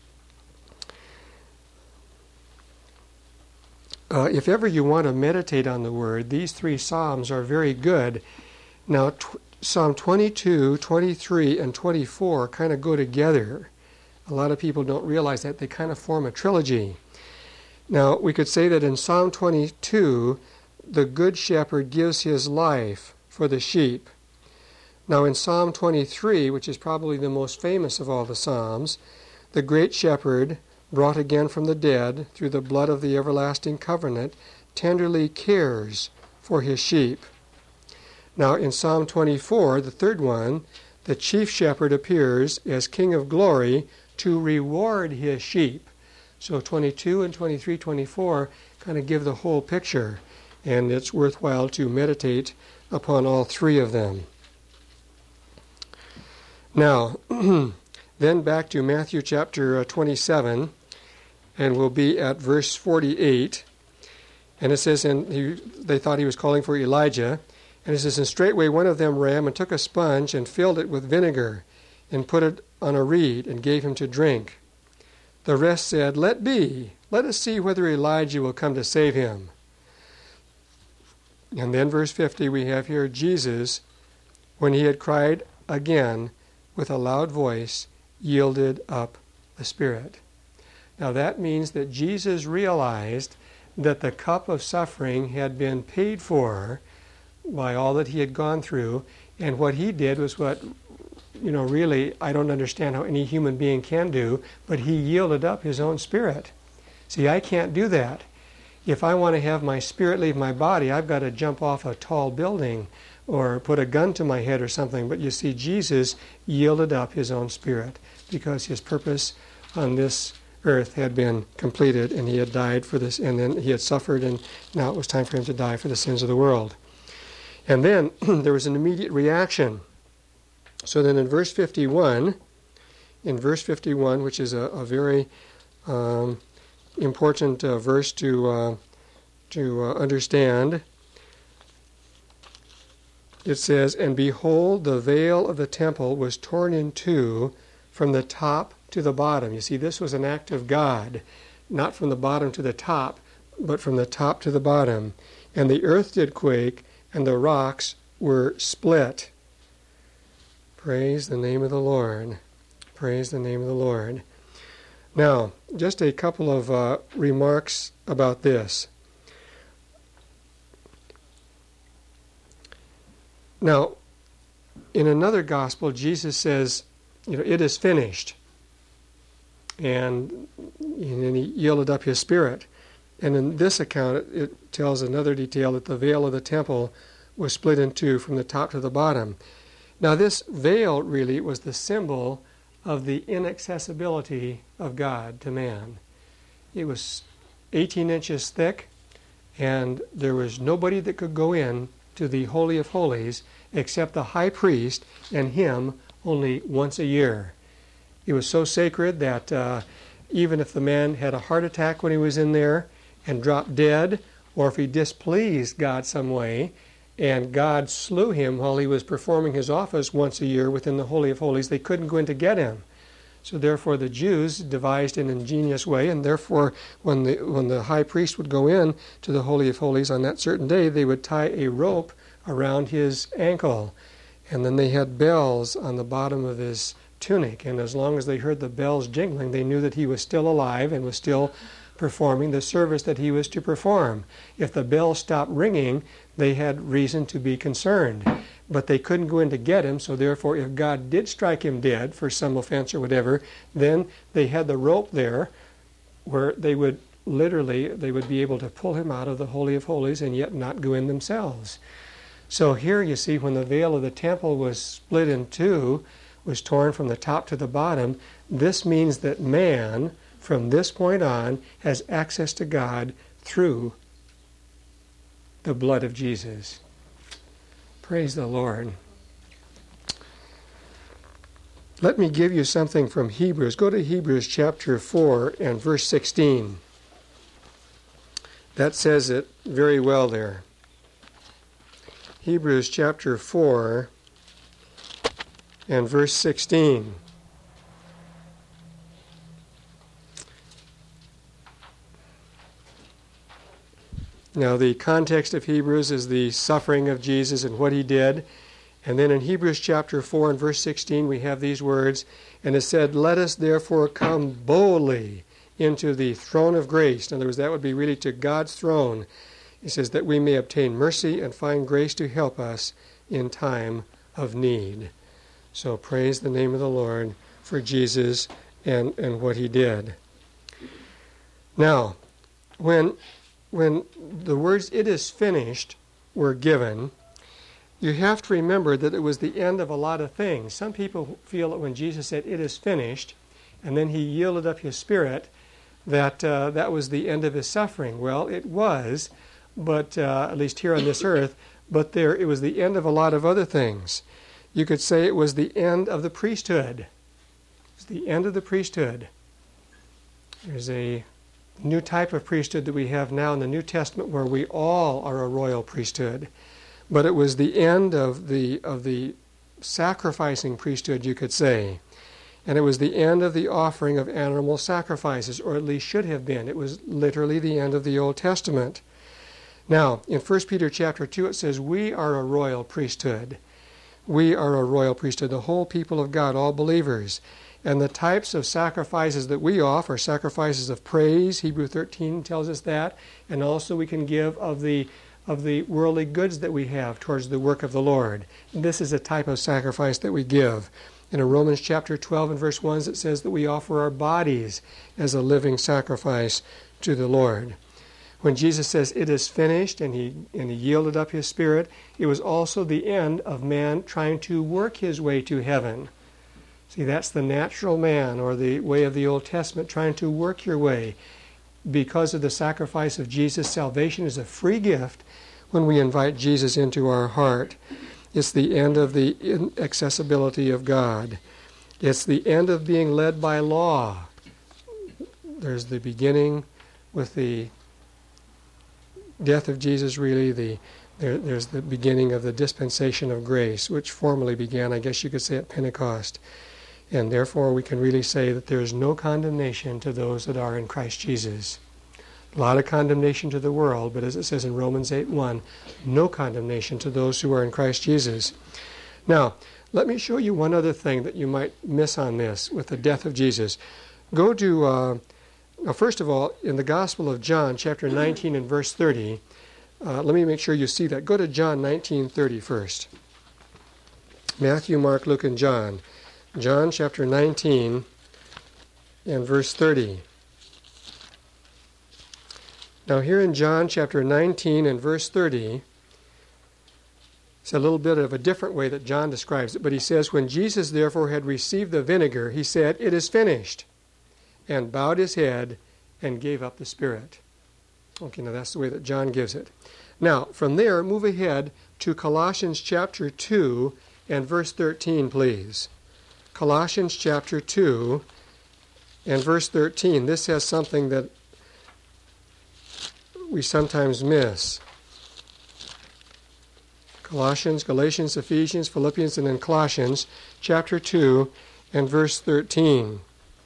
Uh, if ever you want to meditate on the Word, these three Psalms are very good. Now, tw- Psalm twenty-two, twenty-three, and twenty-four kind of go together. A lot of people don't realize that they kind of form a trilogy. Now, we could say that in Psalm twenty-two, the Good Shepherd gives his life for the sheep. Now, in Psalm twenty-three, which is probably the most famous of all the Psalms, the Great Shepherd, brought again from the dead through the blood of the everlasting covenant, tenderly cares for his sheep. Now, in Psalm twenty-four, the third one, the chief shepherd appears as King of glory to reward his sheep. So twenty-two and twenty-three, twenty-four kind of give the whole picture, and it's worthwhile to meditate upon all three of them. Now, then back to Matthew chapter twenty-seven, and we'll be at verse forty-eight. And it says, and he, they thought he was calling for Elijah. And it says, and straightway one of them ran and took a sponge and filled it with vinegar and put it on a reed and gave him to drink. The rest said, let be, let us see whether Elijah will come to save him. And then verse fifty, we have here Jesus, when he had cried again with a loud voice, yielded up the Spirit. Now that means that Jesus realized that the cup of suffering had been paid for by all that he had gone through, and what he did was what, you know, really, I don't understand how any human being can do, but he yielded up his own spirit. See, I can't do that. If I want to have my spirit leave my body, I've got to jump off a tall building or put a gun to my head or something. But you see, Jesus yielded up his own spirit because his purpose on this earth had been completed, and he had died for this, and then he had suffered, and now it was time for him to die for the sins of the world. And then there was an immediate reaction. So then in verse fifty-one, in verse fifty-one, which is a, a very um, important uh, verse to uh, to uh, understand, it says, and behold, the veil of the temple was torn in two from the top to the bottom. You see, this was an act of God, not from the bottom to the top, but from the top to the bottom. And the earth did quake, and the rocks were split. Praise the name of the Lord. Praise the name of the Lord. Now, just a couple of uh, remarks about this. Now, in another gospel, Jesus says, you know, it is finished. And, and then he yielded up his spirit. And in this account, it, it tells another detail that the veil of the temple was split in two from the top to the bottom. Now, this veil really was the symbol of the inaccessibility of God to man. It was eighteen inches thick, and there was nobody that could go in to the Holy of Holies except the high priest, and him only once a year. It was so sacred that uh, even if the man had a heart attack when he was in there and dropped dead, or if he displeased God some way, and God slew him while he was performing his office once a year within the Holy of Holies, they couldn't go in to get him. So therefore the Jews devised an ingenious way, and therefore when the when the high priest would go in to the Holy of Holies on that certain day, they would tie a rope around his ankle, and then they had bells on the bottom of his tunic, and as long as they heard the bells jingling, they knew that he was still alive and was still performing the service that he was to perform. If the bell stopped ringing, they had reason to be concerned. But they couldn't go in to get him, so therefore if God did strike him dead for some offense or whatever, then they had the rope there where they would literally, they would be able to pull him out of the Holy of Holies and yet not go in themselves. So here you see when the veil of the temple was split in two, was torn from the top to the bottom, this means that man, from this point on, has access to God through the blood of Jesus. Praise the Lord. Let me give you something from Hebrews. Go to Hebrews chapter four and verse sixteen. That says it very well there. Hebrews chapter four and verse sixteen. Now, the context of Hebrews is the suffering of Jesus and what he did. And then in Hebrews chapter four and verse sixteen, we have these words, and it said, "Let us therefore come boldly into the throne of grace." In other words, that would be really to God's throne. He says, "that we may obtain mercy and find grace to help us in time of need." So praise the name of the Lord for Jesus and, and what he did. Now, when, when the words "it is finished" were given, you have to remember that it was the end of a lot of things. Some people feel that when Jesus said, "it is finished," and then he yielded up his spirit, that uh, that was the end of his suffering. Well, it was, but uh, at least here on this earth, but there it was the end of a lot of other things. You could say it was the end of the priesthood. It was the end of the priesthood. There's a new type of priesthood that we have now in the New Testament where we all are a royal priesthood. But it was the end of the of the sacrificing priesthood, you could say. And it was the end of the offering of animal sacrifices, or at least should have been. It was literally the end of the Old Testament. Now, in First Peter chapter two, it says, we are a royal priesthood. We are a royal priesthood, the whole people of God, all believers. And the types of sacrifices that we offer, sacrifices of praise, Hebrews thirteen tells us that, and also we can give of the of the worldly goods that we have towards the work of the Lord. And this is a type of sacrifice that we give. In Romans chapter twelve and verse one, it says that we offer our bodies as a living sacrifice to the Lord. When Jesus says, "it is finished," and he, and he yielded up his spirit, it was also the end of man trying to work his way to heaven. See, that's the natural man, or the way of the Old Testament, trying to work your way. Because of the sacrifice of Jesus, salvation is a free gift when we invite Jesus into our heart. It's the end of the inaccessibility of God. It's the end of being led by law. There's the beginning with the death of Jesus, really. The there, there's the beginning of the dispensation of grace, which formally began, I guess you could say, at Pentecost. And therefore we can really say that there is no condemnation to those that are in Christ Jesus. A lot of condemnation to the world, but as it says in Romans eight one, no condemnation to those who are in Christ Jesus. Now, let me show you one other thing that you might miss on this with the death of Jesus. Go to, uh, now first of all, in the Gospel of John, chapter nineteen and verse thirty, uh, let me make sure you see that. Go to John nineteen thirty first. Matthew, Mark, Luke, and John. John chapter nineteen and verse thirty. Now here in John chapter nineteen and verse thirty, it's a little bit of a different way that John describes it, but he says, "When Jesus therefore had received the vinegar, he said, 'It is finished,' and bowed his head and gave up the spirit." Okay, now that's the way that John gives it. Now, from there, move ahead to Colossians chapter two and verse thirteen, please. Colossians chapter two and verse thirteen. This has something that we sometimes miss. Colossians, Galatians, Ephesians, Philippians, and then Colossians chapter two and verse thirteen.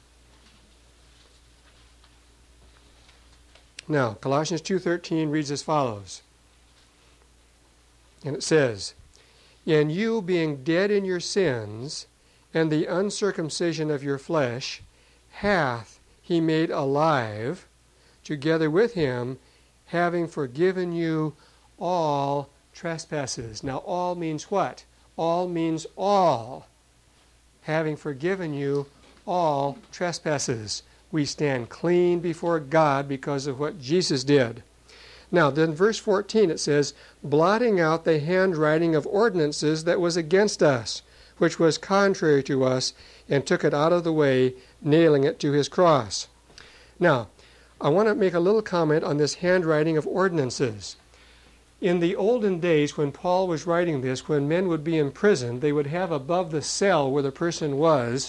Now, Colossians two thirteen reads as follows. And it says, "And you, being dead in your sins, and the uncircumcision of your flesh, hath he made alive, together with him, having forgiven you all trespasses." Now, all means what? All means all. Having forgiven you all trespasses. We stand clean before God because of what Jesus did. Now, then verse fourteen, it says, "blotting out the handwriting of ordinances that was against us, which was contrary to us, and took it out of the way, nailing it to his cross." Now, I want to make a little comment on this handwriting of ordinances. In the olden days, when Paul was writing this, when men would be in prison, they would have above the cell where the person was,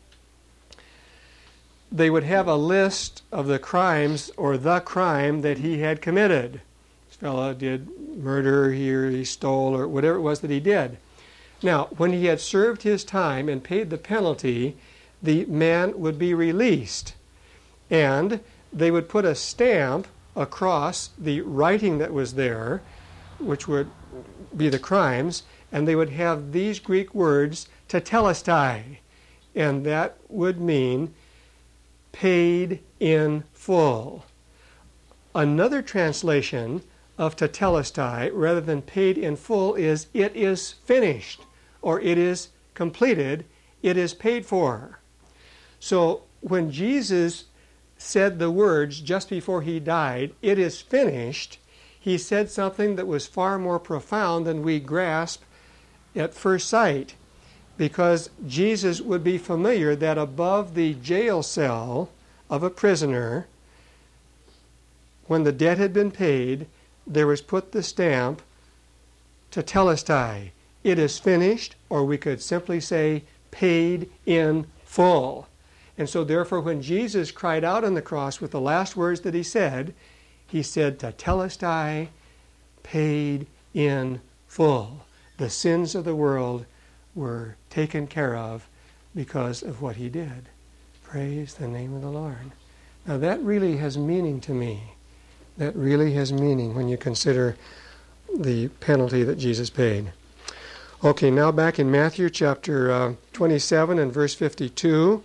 they would have a list of the crimes or the crime that he had committed. This fellow did murder here, he stole, or whatever it was that he did. Now, when he had served his time and paid the penalty, the man would be released. And they would put a stamp across the writing that was there, which would be the crimes, and they would have these Greek words, tetelestai, and that would mean paid in full. Another translation of tetelestai, rather than paid in full, is it is finished, or it is completed, it is paid for. So when Jesus said the words just before he died, it is finished, he said something that was far more profound than we grasp at first sight, because Jesus would be familiar that above the jail cell of a prisoner, when the debt had been paid, there was put the stamp, tetelestai, it is finished, or we could simply say, paid in full. And so therefore when Jesus cried out on the cross with the last words that he said, he said, tetelestai, paid in full. The sins of the world were taken care of because of what he did. Praise the name of the Lord. Now that really has meaning to me. That really has meaning when you consider the penalty that Jesus paid. Okay, now back in Matthew chapter uh, twenty-seven and verse fifty-two.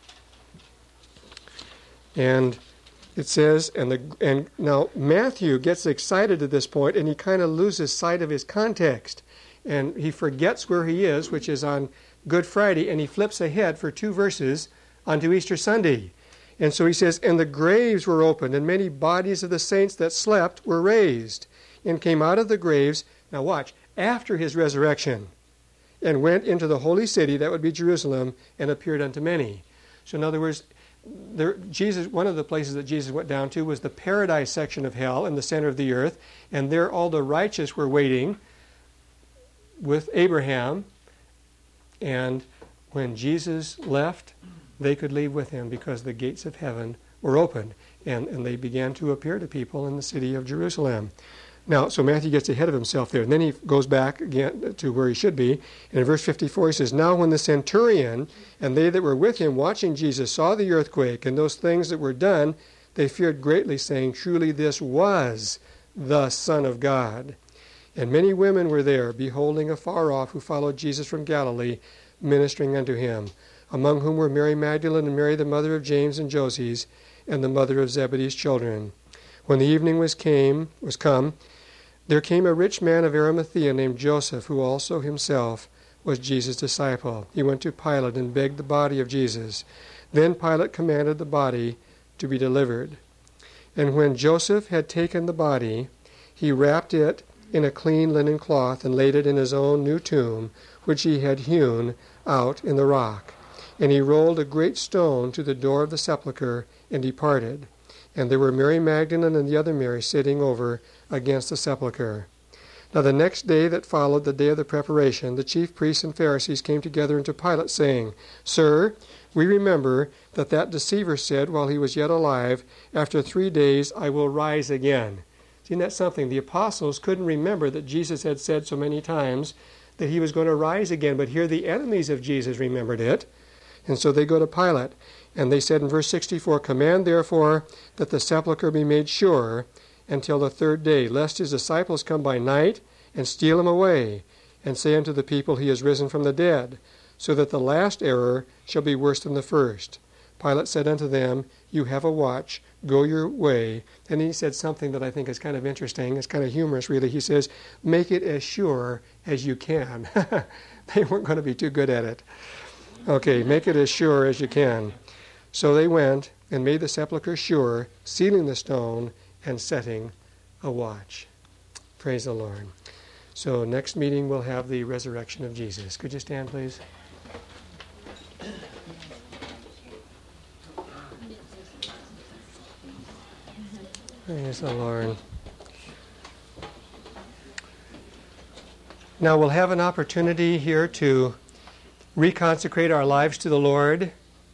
And it says, and the and now Matthew gets excited at this point, and he kind of loses sight of his context. And he forgets where he is, which is on Good Friday, and he flips ahead for two verses onto Easter Sunday. And so he says, and the graves were opened, and many bodies of the saints that slept were raised, and came out of the graves, now watch, after his resurrection, and went into the holy city, that would be Jerusalem, and appeared unto many. So in other words, there, Jesus, one of the places that Jesus went down to was the paradise section of hell in the center of the earth, and there all the righteous were waiting with Abraham, and when Jesus left, they could leave with him because the gates of heaven were opened, and, and they began to appear to people in the city of Jerusalem. Now, so Matthew gets ahead of himself there, and then he goes back again to where he should be. And in verse fifty-four he says, now when the centurion and they that were with him watching Jesus saw the earthquake and those things that were done, they feared greatly, saying, truly this was the Son of God. And many women were there, beholding afar off, who followed Jesus from Galilee, ministering unto him, among whom were Mary Magdalene and Mary the mother of James and Joses, and the mother of Zebedee's children. When the evening was came was come, there came a rich man of Arimathea named Joseph, who also himself was Jesus' disciple. He went to Pilate and begged the body of Jesus. Then Pilate commanded the body to be delivered. And when Joseph had taken the body, he wrapped it in a clean linen cloth and laid it in his own new tomb, which he had hewn out in the rock. And he rolled a great stone to the door of the sepulchre and departed. And there were Mary Magdalene and the other Mary sitting over against the sepulchre. Now the next day that followed, the day of the preparation, the chief priests and Pharisees came together unto Pilate, saying, Sir, we remember that that deceiver said while he was yet alive, after three days I will rise again. Isn't that something? The apostles couldn't remember that Jesus had said so many times that he was going to rise again, but here the enemies of Jesus remembered it. And so they go to Pilate, and they said in verse sixty-four, Command therefore that the sepulchre be made sure until the third day, lest his disciples come by night and steal him away, and say unto the people, He is risen from the dead, so that the last error shall be worse than the first. Pilate said unto them, You have a watch, go your way. And he said something that I think is kind of interesting. It's kind of humorous, really. He says, Make it as sure as you can. They weren't going to be too good at it. Okay, make it as sure as you can. So they went and made the sepulchre sure, sealing the stone and setting a watch. Praise the Lord. So next meeting we'll have the resurrection of Jesus. Could you stand, please? Praise the Lord. Now we'll have an opportunity here to reconsecrate our lives to the Lord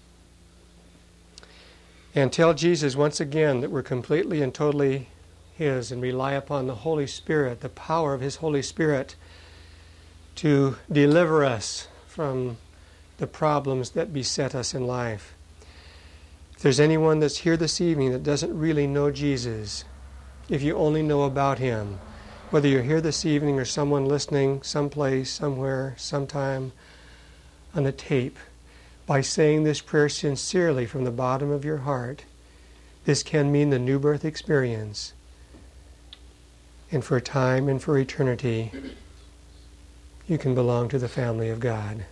and tell Jesus once again that we're completely and totally His, and rely upon the Holy Spirit, the power of His Holy Spirit, to deliver us from the problems that beset us in life. If there's anyone that's here this evening that doesn't really know Jesus, if you only know about Him. Whether you're here this evening or someone listening someplace, somewhere, sometime on a tape, by saying this prayer sincerely from the bottom of your heart, this can mean the new birth experience. And for time and for eternity, you can belong to the family of God.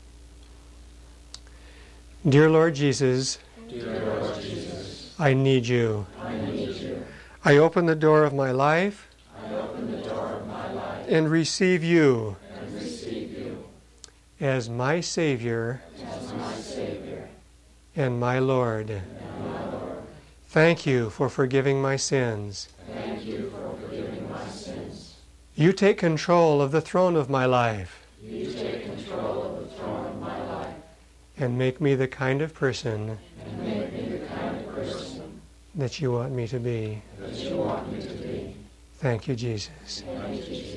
Dear Lord Jesus, Dear Lord Jesus, I need you. I need you. I open the door of my life, I open the door of my life and receive you and receive you as my Savior as my Savior and my Lord. and my Lord. Thank you for forgiving my sins. Thank you for forgiving my sins. You take control of the throne of my life You take control of the throne of my life and make me the kind of person and make me the kind of person that you want me to be. that you want me to be. Thank you, Jesus. Thank you, Jesus.